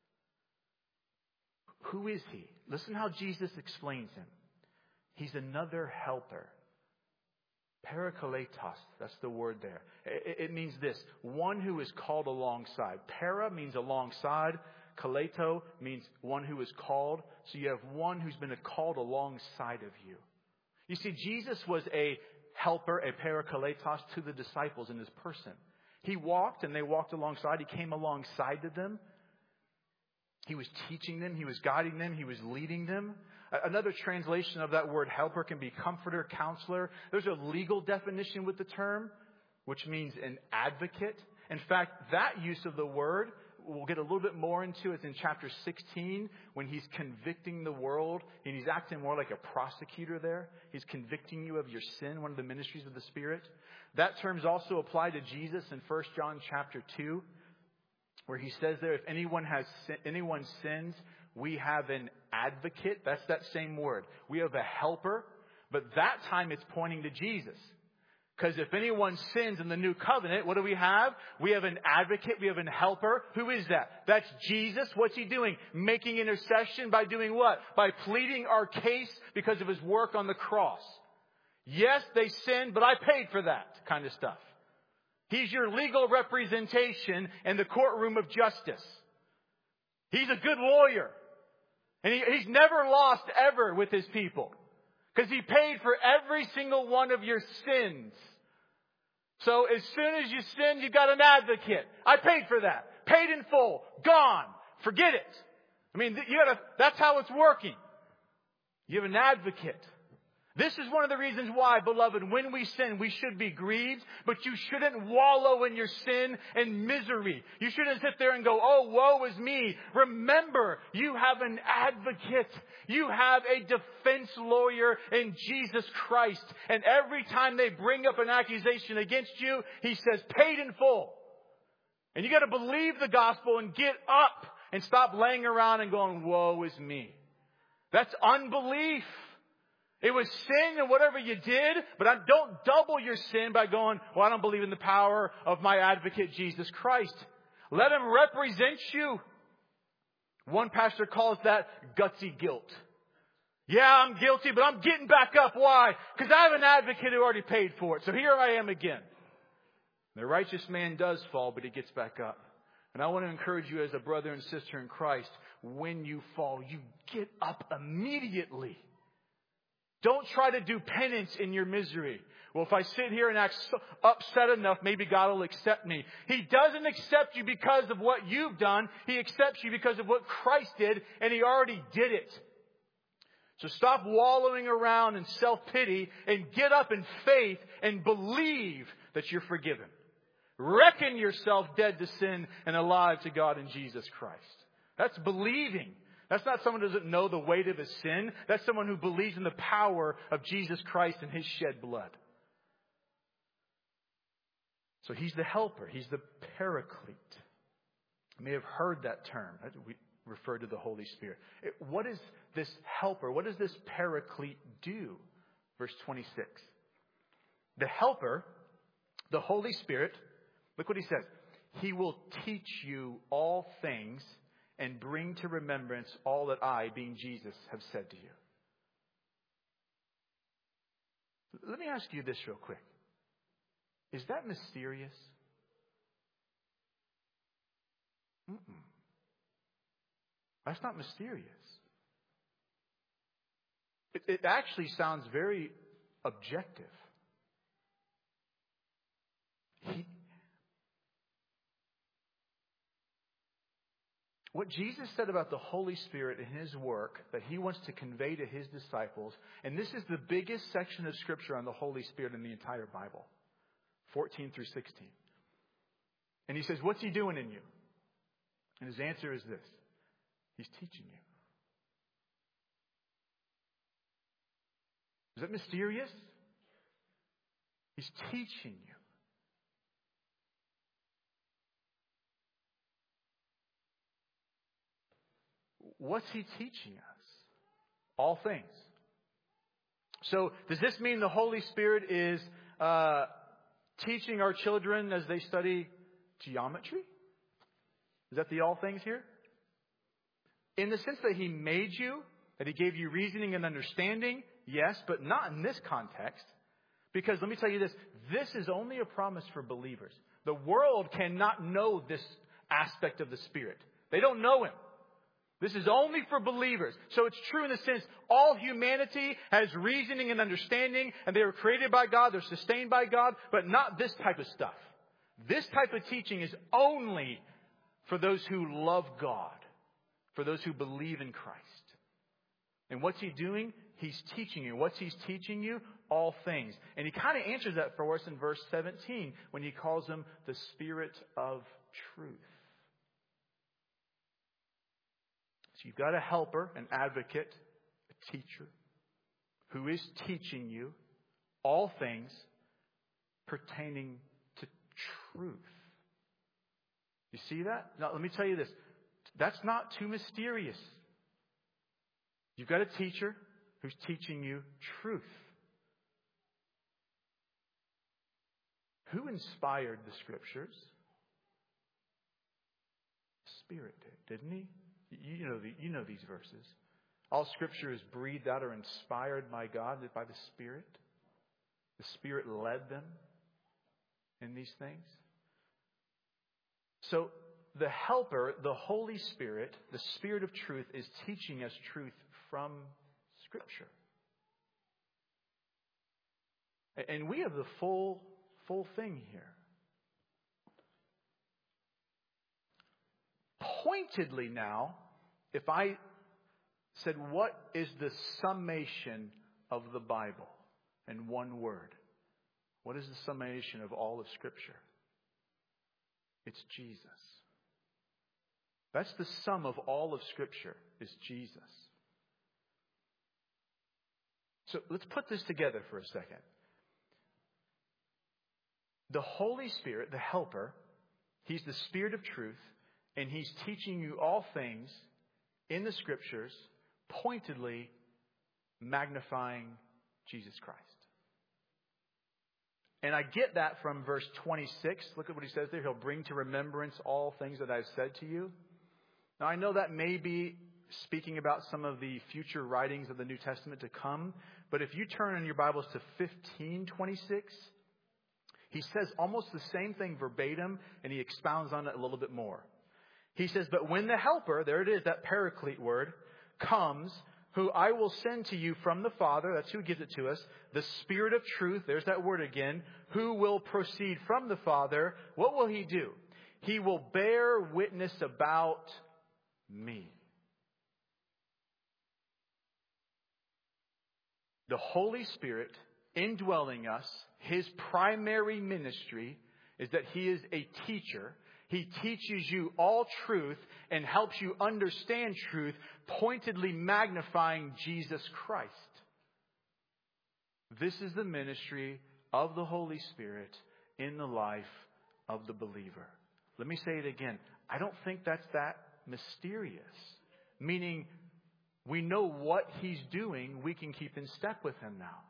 Who is he? Listen how Jesus explains him. He's another helper. Parakletos, that's the word there. It means this, one who is called alongside. Para means alongside. Kaleto means one who is called. So you have one who's been called alongside of you. You see, Jesus was a helper, a parakletos to the disciples in his person. He walked and they walked alongside. He came alongside of them. He was teaching them. He was guiding them. He was leading them. Another translation of that word helper can be comforter, counselor. There's a legal definition with the term, which means an advocate. In fact, that use of the word, we'll get a little bit more into it in chapter sixteen, when he's convicting the world, and he's acting more like a prosecutor there. He's convicting you of your sin, one of the ministries of the Spirit. That term's also applied to Jesus in First John chapter two, where he says there, if anyone has anyone sins, we have an advocate. That's that same word. We have a helper, but that time it's pointing to Jesus. Because if anyone sins in the new covenant, what do we have? We have an advocate. We have a helper. Who is that? That's Jesus. What's he doing? Making intercession by doing what? By pleading our case because of his work on the cross. Yes, they sinned, but I paid for that kind of stuff. He's your legal representation in the courtroom of justice. He's a good lawyer. And he, he's never lost ever with his people. Because he paid for every single one of your sins. So as soon as you sin, you've got an advocate. I paid for that. Paid in full. Gone. Forget it. I mean, you gotta, that's how it's working. You have an advocate. This is one of the reasons why, beloved, when we sin, we should be grieved, but you shouldn't wallow in your sin and misery. You shouldn't sit there and go, oh, woe is me. Remember, you have an advocate. You have a defense lawyer in Jesus Christ. And every time they bring up an accusation against you, he says, paid in full. And you got to believe the gospel and get up and stop laying around and going, woe is me. That's unbelief. It was sin and whatever you did, but I don't double your sin by going, well, I don't believe in the power of my advocate, Jesus Christ. Let him represent you. One pastor calls that gutsy guilt. Yeah, I'm guilty, but I'm getting back up. Why? Because I have an advocate who already paid for it. So here I am again. The righteous man does fall, but he gets back up. And I want to encourage you as a brother and sister in Christ, when you fall, you get up immediately. Don't try to do penance in your misery. Well, if I sit here and act so upset enough, maybe God will accept me. He doesn't accept you because of what you've done. He accepts you because of what Christ did, and He already did it. So stop wallowing around in self-pity and get up in faith and believe that you're forgiven. Reckon yourself dead to sin and alive to God in Jesus Christ. That's believing. That's not someone who doesn't know the weight of his sin. That's someone who believes in the power of Jesus Christ and His shed blood. So He's the helper. He's the paraclete. You may have heard that term. We refer to the Holy Spirit. What is this helper? What does this paraclete do? Verse twenty-six. The helper, the Holy Spirit, look what he says. He will teach you all things and bring to remembrance all that I, being Jesus, have said to you. Let me ask you this real quick. Is that mysterious? Mm-mm. That's not mysterious. It, it actually sounds very objective. He, What Jesus said about the Holy Spirit and His work that He wants to convey to His disciples, and this is the biggest section of Scripture on the Holy Spirit in the entire Bible, fourteen through sixteen. And He says, what's He doing in you? And His answer is this. He's teaching you. Is that mysterious? He's teaching you. what's He teaching us? All things. So does this mean the Holy Spirit is uh, teaching our children as they study geometry? Is that the all things here? In the sense that He made you, that He gave you reasoning and understanding, yes, but not in this context. Because let me tell you this, this is only a promise for believers. The world cannot know this aspect of the Spirit. They don't know Him. This is only for believers. So it's true in the sense all humanity has reasoning and understanding, and they were created by God, they're sustained by God, but not this type of stuff. This type of teaching is only for those who love God, for those who believe in Christ. And what's He doing? He's teaching you. What's He's teaching you? All things. And He kind of answers that for us in verse seventeen when He calls Him the Spirit of truth. So you've got a helper, an advocate, a teacher who is teaching you all things pertaining to truth. You see that? Now, let me tell you this. That's not too mysterious. You've got a teacher who's teaching you truth. Who inspired the Scriptures? The Spirit did, didn't He? You know, the, you know these verses. All Scripture is breathed out or inspired by God, by the Spirit. The Spirit led them in these things. So the Helper, the Holy Spirit, the Spirit of truth, is teaching us truth from Scripture. And we have the full, full thing here. Pointedly now, if I said, what is the summation of the Bible in one word? What is the summation of all of Scripture? It's Jesus. That's the sum of all of Scripture, is Jesus. So let's put this together for a second. The Holy Spirit, the Helper, He's the Spirit of truth, and He's teaching you all things in the Scriptures, pointedly magnifying Jesus Christ. And I get that from verse twenty-six. Look at what He says there. He'll bring to remembrance all things that I've said to you. Now, I know that may be speaking about some of the future writings of the New Testament to come. But if you turn in your Bibles to fifteen twenty-six, he says almost the same thing verbatim, and he expounds on it a little bit more. He says, but when the Helper, there it is, that paraclete word, comes, who I will send to you from the Father, that's who gives it to us, the Spirit of truth, there's that word again, who will proceed from the Father, what will He do? He will bear witness about me. The Holy Spirit indwelling us, His primary ministry is that He is a teacher. He teaches you all truth and helps you understand truth, pointedly magnifying Jesus Christ. This is the ministry of the Holy Spirit in the life of the believer. Let me say it again. I don't think that's that mysterious. Meaning, we know what He's doing. We can keep in step with Him now.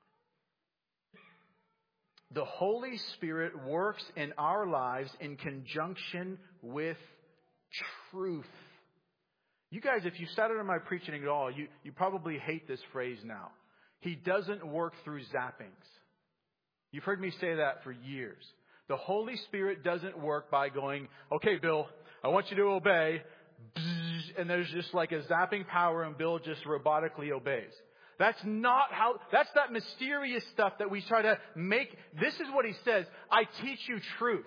The Holy Spirit works in our lives in conjunction with truth. You guys, if you sat under my preaching at all, you, you probably hate this phrase now. He doesn't work through zappings. You've heard me say that for years. The Holy Spirit doesn't work by going, okay, Bill, I want you to obey. And there's just like a zapping power and Bill just robotically obeys. That's not how, that's that mysterious stuff that we try to make. This is what He says. I teach you truth.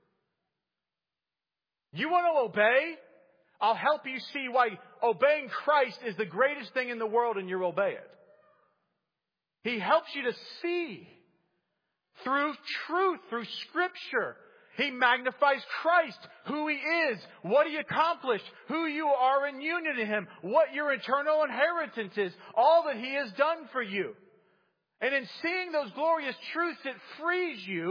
You want to obey? I'll help you see why obeying Christ is the greatest thing in the world and you obey it. He helps you to see through truth, through Scripture. He magnifies Christ, who He is, what He accomplished, who you are in union to Him, what your eternal inheritance is, all that He has done for you. And in seeing those glorious truths, it frees you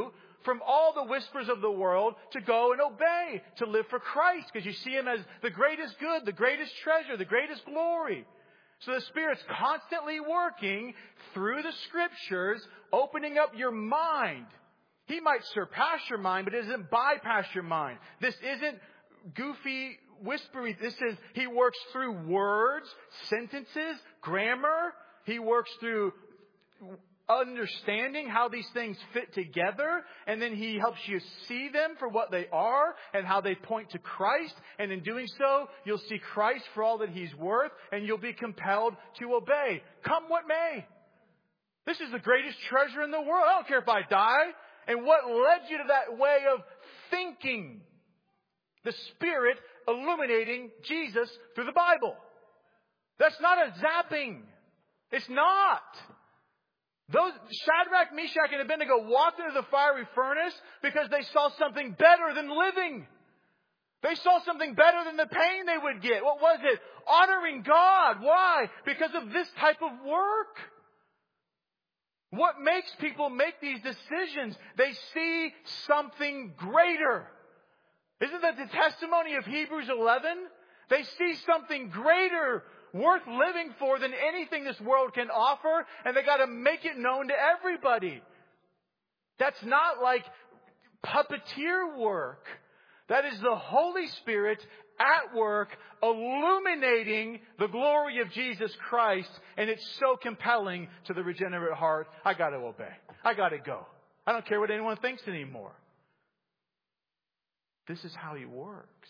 from all the whispers of the world to go and obey, to live for Christ, because you see Him as the greatest good, the greatest treasure, the greatest glory. So the Spirit's constantly working through the Scriptures, opening up your mind. He might surpass your mind, but it doesn't bypass your mind. This isn't goofy, whispery. This is, He works through words, sentences, grammar. He works through understanding how these things fit together, and then He helps you see them for what they are and how they point to Christ. And in doing so, you'll see Christ for all that He's worth, and you'll be compelled to obey. Come what may. This is the greatest treasure in the world. I don't care if I die. And what led you to that way of thinking? The Spirit illuminating Jesus through the Bible. That's not a zapping. It's not. Those Shadrach, Meshach, and Abednego walked into the fiery furnace because they saw something better than living. They saw something better than the pain they would get. What was it? Honoring God. Why? Because of this type of work. What makes people make these decisions? They see something greater. Isn't that the testimony of Hebrews eleven? They see something greater, worth living for than anything this world can offer, and they got to make it known to everybody. That's not like puppeteer work. That is the Holy Spirit at work, illuminating the glory of Jesus Christ, and it's so compelling to the regenerate heart. I got to obey. I got to go. I don't care what anyone thinks anymore. This is how He works.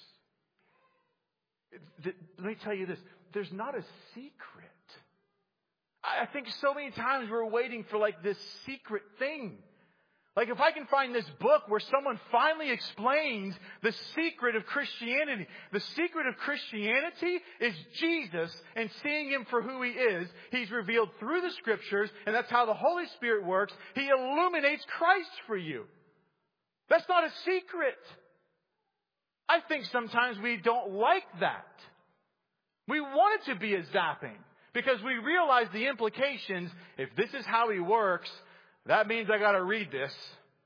Let me tell you this. There's not a secret. I think so many times we're waiting for like this secret thing. Like if I can find this book where someone finally explains the secret of Christianity. The secret of Christianity is Jesus and seeing Him for who He is. He's revealed through the Scriptures, and that's how the Holy Spirit works. He illuminates Christ for you. That's not a secret. I think sometimes we don't like that. We want it to be a zapping because we realize the implications. If this is how He works, that means I got to read this.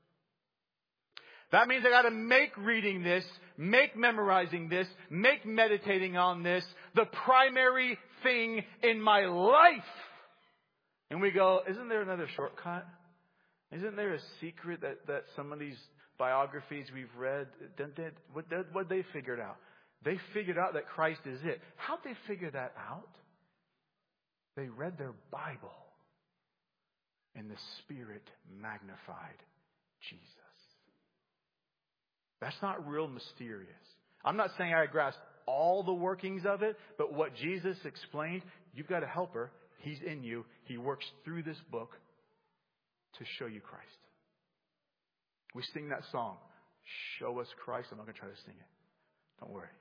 That means I got to make reading this, make memorizing this, make meditating on this the primary thing in my life. And we go, isn't there another shortcut? Isn't there a secret that, that some of these biographies we've read, what what they figured out? They figured out that Christ is it. How'd they figure that out? They read their Bible. And the Spirit magnified Jesus. That's not real mysterious. I'm not saying I grasp all the workings of it, but what Jesus explained, you've got a helper. He's in you. He works through this book to show you Christ. We sing that song, Show Us Christ. I'm not going to try to sing it. Don't worry.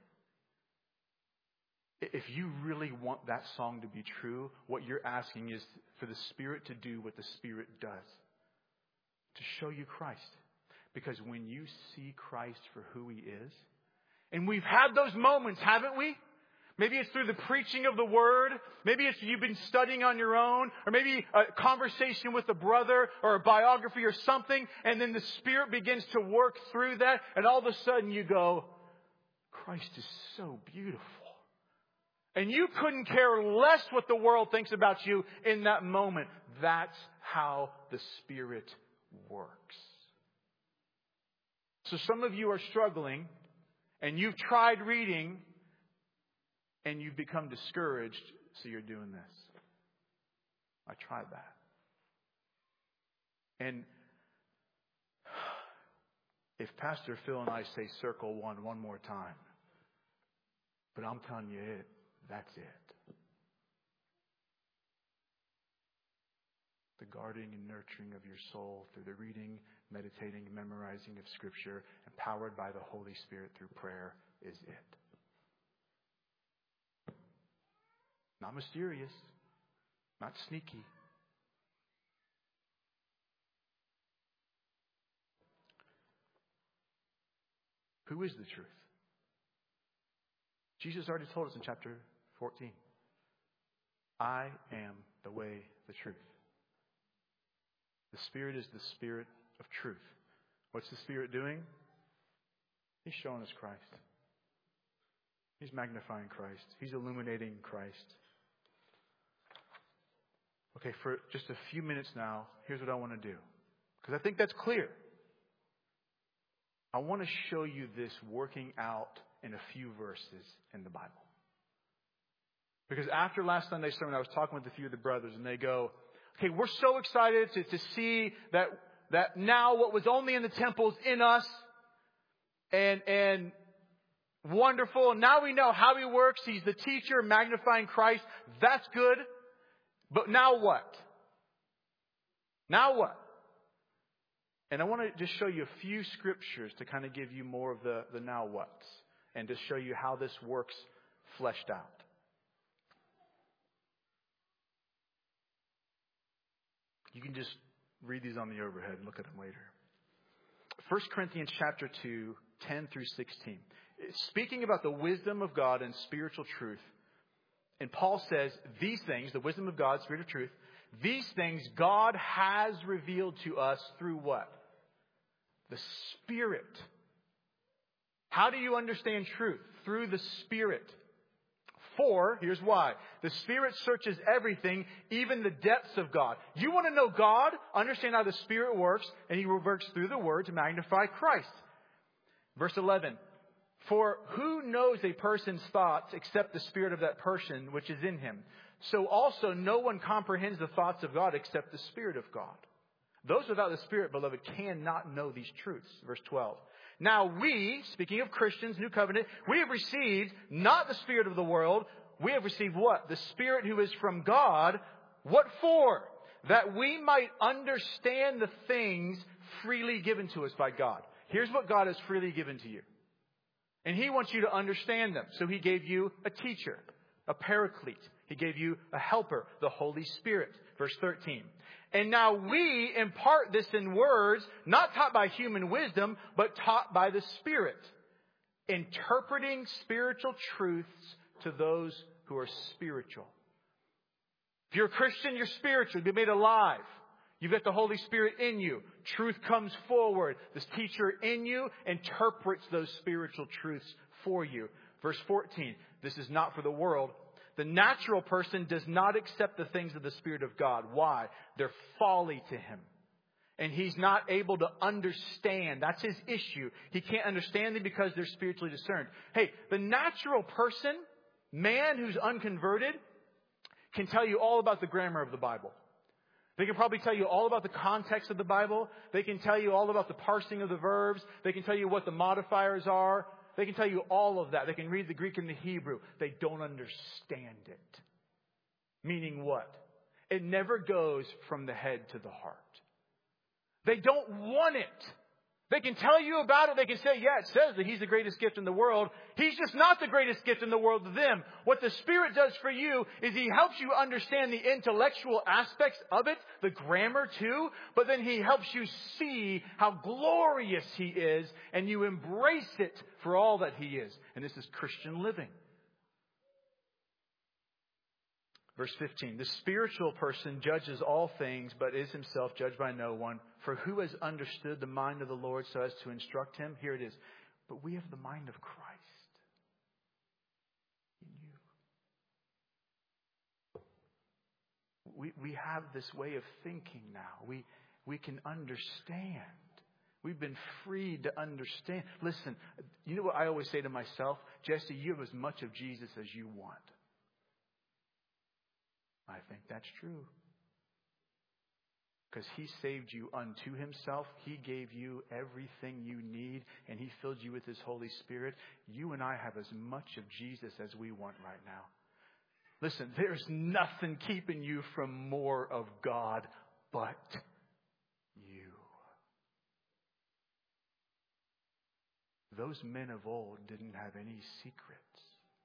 If you really want that song to be true, what you're asking is for the Spirit to do what the Spirit does. To show you Christ. Because when you see Christ for who He is, and we've had those moments, haven't we? Maybe it's through the preaching of the Word. Maybe it's you've been studying on your own. Or maybe a conversation with a brother or a biography or something. And then the Spirit begins to work through that. And all of a sudden you go, Christ is so beautiful. And you couldn't care less what the world thinks about you in that moment. That's how the Spirit works. So some of you are struggling and you've tried reading and you've become discouraged, so you're doing this. I tried that. And if Pastor Phil and I say circle one one more time, but I'm telling you it, that's it. The guarding and nurturing of your soul through the reading, meditating, memorizing of Scripture, empowered by the Holy Spirit through prayer is it. Not mysterious. Not sneaky. Who is the truth? Jesus already told us in chapter fourteen. I am the way, the truth. The Spirit is the Spirit of truth. What's the Spirit doing? He's showing us Christ. He's magnifying Christ. He's illuminating Christ. Okay, for just a few minutes now, here's what I want to do. Because I think that's clear. I want to show you this working out in a few verses in the Bible. Because after last Sunday's sermon, I was talking with a few of the brothers, and they go, okay, we're so excited to, to see that, that now what was only in the temple is in us. And, and wonderful. And now we know how He works. He's the teacher, magnifying Christ. That's good. But now what? Now what? And I want to just show you a few scriptures to kind of give you more of the, the now what's. And to show you how this works fleshed out. You can just read these on the overhead and look at them later. First Corinthians chapter two, ten through sixteen. Speaking about the wisdom of God and spiritual truth. And Paul says, these things, the wisdom of God, spiritual truth, these things God has revealed to us through what? The Spirit. How do you understand truth? Through the Spirit. For, here's why. The Spirit searches everything, even the depths of God. You want to know God? Understand how the Spirit works, and He works through the Word to magnify Christ. Verse eleven. For who knows a person's thoughts except the spirit of that person which is in him? So also no one comprehends the thoughts of God except the Spirit of God. Those without the Spirit, beloved, cannot know these truths. Verse twelve. Now we, speaking of Christians, New Covenant, we have received not the spirit of the world. We have received what? The Spirit who is from God. What for? That we might understand the things freely given to us by God. Here's what God has freely given to you. And He wants you to understand them. So He gave you a teacher, a paraclete. He gave you a helper, the Holy Spirit. Verse thirteen. And now we impart this in words, not taught by human wisdom, but taught by the Spirit, interpreting spiritual truths to those who are spiritual. If you're a Christian, you're spiritual. You've been made alive. You've got the Holy Spirit in you. Truth comes forward. This teacher in you interprets those spiritual truths for you. Verse fourteen. This is not for the world. The natural person does not accept the things of the Spirit of God. Why? They're folly to him. And he's not able to understand. That's his issue. He can't understand them because they're spiritually discerned. Hey, the natural person, man who's unconverted, can tell you all about the grammar of the Bible. They can probably tell you all about the context of the Bible. They can tell you all about the parsing of the verbs. They can tell you what the modifiers are. They can tell you all of that. They can read the Greek and the Hebrew. They don't understand it. Meaning what? It never goes from the head to the heart. They don't want it. They can tell you about it. They can say, yeah, it says that He's the greatest gift in the world. He's just not the greatest gift in the world to them. What the Spirit does for you is He helps you understand the intellectual aspects of it, the grammar too, but then He helps you see how glorious He is, and you embrace it for all that He is. And this is Christian living. Verse fifteen, the spiritual person judges all things, but is himself judged by no one. For who has understood the mind of the Lord so as to instruct him? Here it is. But we have the mind of Christ in you. We, we have this way of thinking now. We, we can understand. We've been freed to understand. Listen, you know what I always say to myself? Jesse, you have as much of Jesus as you want. I think that's true. Because He saved you unto Himself. He gave you everything you need. And He filled you with His Holy Spirit. You and I have as much of Jesus as we want right now. Listen, there's nothing keeping you from more of God but you. Those men of old didn't have any secrets.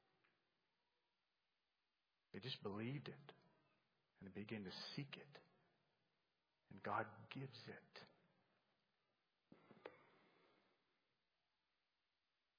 They just believed it. And they begin to seek it. And God gives it.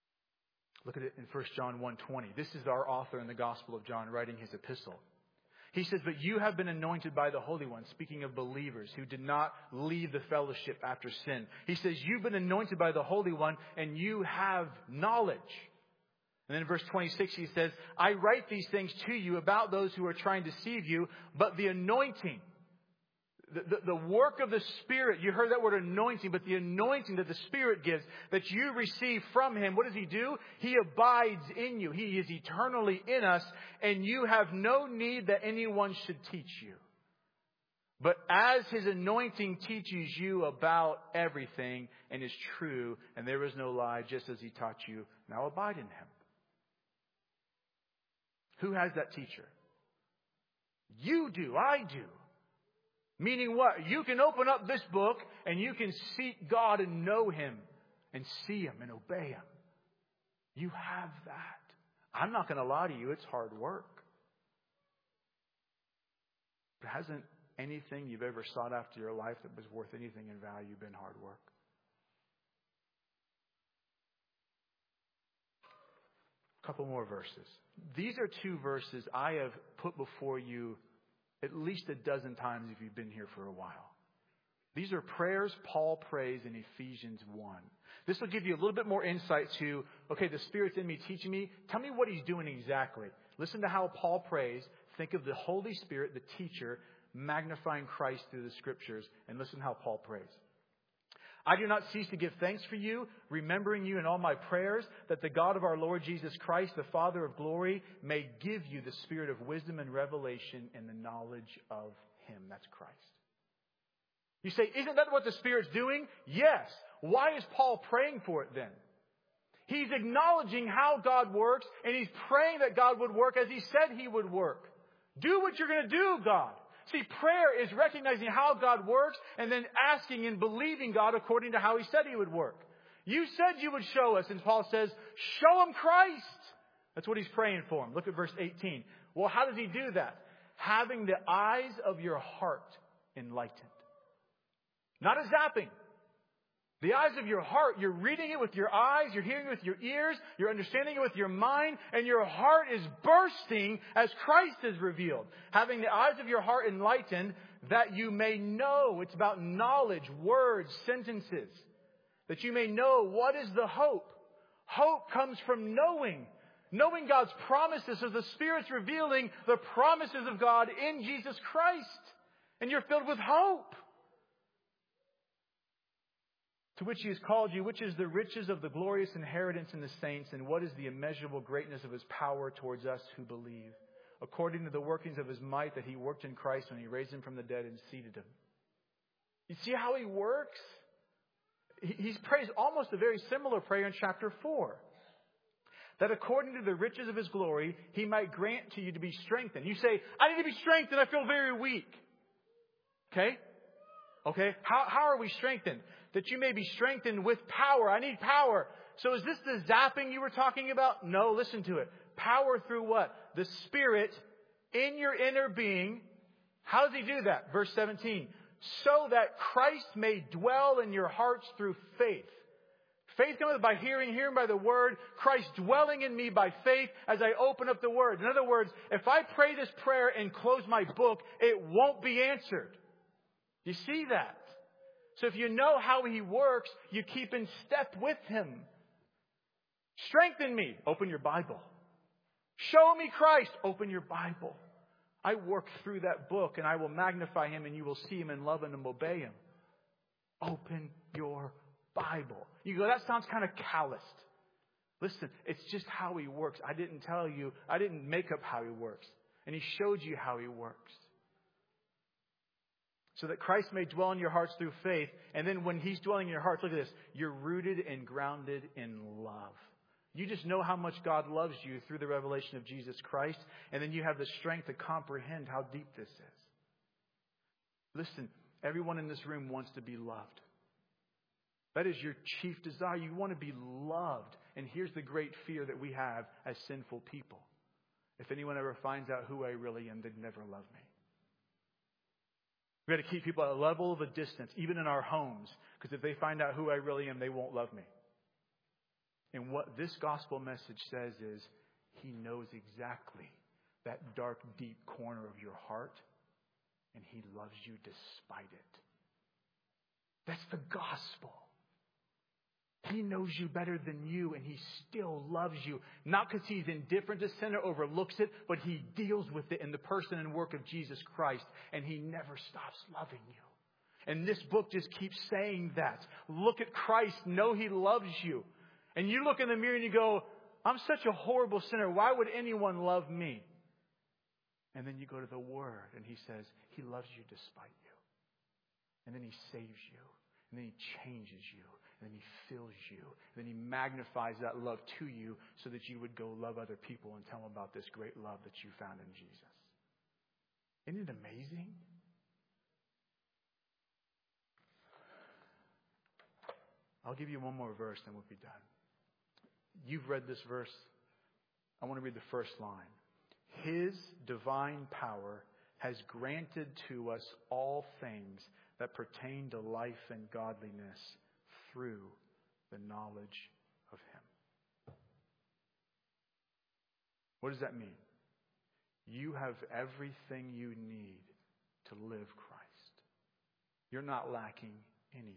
Look at it in First John one twenty. This is our author in the Gospel of John writing his epistle. He says, but you have been anointed by the Holy One, speaking of believers who did not leave the fellowship after sin. He says, you've been anointed by the Holy One and you have knowledge. And then in verse twenty-six, he says, I write these things to you about those who are trying to deceive you, but the anointing, the, the, the work of the Spirit, you heard that word anointing, but the anointing that the Spirit gives, that you receive from Him, what does He do? He abides in you. He is eternally in us, and you have no need that anyone should teach you. But as His anointing teaches you about everything and is true, and there is no lie, just as He taught you, now abide in Him. Who has that teacher? You do. I do. Meaning what? You can open up this book and you can seek God and know Him and see Him and obey Him. You have that. I'm not going to lie to you. It's hard work. But hasn't anything you've ever sought after your life that was worth anything in value been hard work? A couple more verses. These are two verses I have put before you at least a dozen times if you've been here for a while. These are prayers Paul prays in Ephesians one. This will give you a little bit more insight to, okay, the Spirit's in me, teaching me. Tell me what He's doing exactly. Listen to how Paul prays. Think of the Holy Spirit, the teacher, magnifying Christ through the Scriptures. And listen how Paul prays. I do not cease to give thanks for you, remembering you in all my prayers, that the God of our Lord Jesus Christ, the Father of glory, may give you the spirit of wisdom and revelation in the knowledge of Him. That's Christ. You say, isn't that what the Spirit's doing? Yes. Why is Paul praying for it then? He's acknowledging how God works, and he's praying that God would work as He said He would work. Do what you're going to do, God. See, prayer is recognizing how God works and then asking and believing God according to how He said He would work. You said you would show us, and Paul says, show them Christ. That's what he's praying for him. Look at verse eighteen. Well, how does he do that? Having the eyes of your heart enlightened. Not a zapping. The eyes of your heart, you're reading it with your eyes, you're hearing it with your ears, you're understanding it with your mind, and your heart is bursting as Christ is revealed. Having the eyes of your heart enlightened, that you may know. It's about knowledge, words, sentences. That you may know what is the hope. Hope comes from knowing. Knowing God's promises. So the Spirit's revealing the promises of God in Jesus Christ. And you're filled with hope. To which He has called you, which is the riches of the glorious inheritance in the saints, and what is the immeasurable greatness of His power towards us who believe, according to the workings of His might that He worked in Christ when He raised Him from the dead and seated Him. You see how He works? He prays almost a very similar prayer in chapter four. That according to the riches of His glory, He might grant to you to be strengthened. You say, I need to be strengthened. I feel very weak. Okay? Okay? How, how are we strengthened? That you may be strengthened with power. I need power. So is this the zapping you were talking about? No, listen to it. Power through what? The Spirit in your inner being. How does He do that? Verse seventeen. So that Christ may dwell in your hearts through faith. Faith cometh by hearing, hearing by the Word. Christ dwelling in me by faith as I open up the Word. In other words, if I pray this prayer and close my book, it won't be answered. You see that? So if you know how He works, you keep in step with Him. Strengthen me. Open your Bible. Show me Christ. Open your Bible. I work through that book and I will magnify Him and you will see Him and love Him and obey Him. Open your Bible. You go, that sounds kind of calloused. Listen, it's just how He works. I didn't tell you. I didn't make up how He works. And He showed you how He works. So that Christ may dwell in your hearts through faith. And then when He's dwelling in your hearts, look at this. You're rooted and grounded in love. You just know how much God loves you through the revelation of Jesus Christ. And then you have the strength to comprehend how deep this is. Listen, everyone in this room wants to be loved. That is your chief desire. You want to be loved. And here's the great fear that we have as sinful people. If anyone ever finds out who I really am, they'd never love me. We've got to keep people at a level of a distance, even in our homes. Because if they find out who I really am, they won't love me. And what this gospel message says is, He knows exactly that dark, deep corner of your heart, and He loves you despite it. That's the gospel. He knows you better than you, and He still loves you. Not because He's indifferent to sin or overlooks it, but He deals with it in the person and work of Jesus Christ, and He never stops loving you. And this book just keeps saying that. Look at Christ. Know He loves you. And you look in the mirror and you go, I'm such a horrible sinner. Why would anyone love me? And then you go to the Word and He says, He loves you despite you. And then He saves you. And then He changes you. And then He fills you. And then He magnifies that love to you so that you would go love other people and tell them about this great love that you found in Jesus. Isn't it amazing? I'll give you one more verse, then we'll be done. You've read this verse. I want to read the first line. His divine power has granted to us all things that pertain to life and godliness through the knowledge of Him. What does that mean? You have everything you need to live Christ. You're not lacking anything.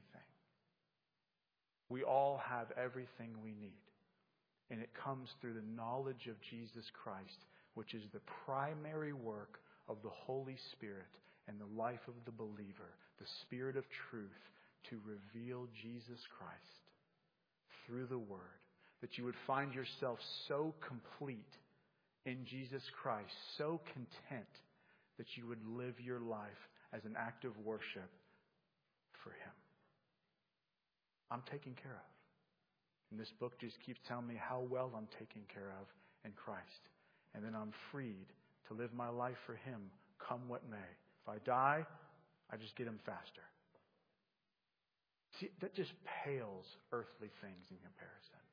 We all have everything we need. And it comes through the knowledge of Jesus Christ, which is the primary work of the Holy Spirit and the life of the believer, the Spirit of truth, to reveal Jesus Christ through the Word. That you would find yourself so complete in Jesus Christ, so content that you would live your life as an act of worship for Him. I'm taken care of. And this book just keeps telling me how well I'm taken care of in Christ. And then I'm freed to live my life for Him, come what may. If I die, I just get Him faster. See, that just pales earthly things in comparison.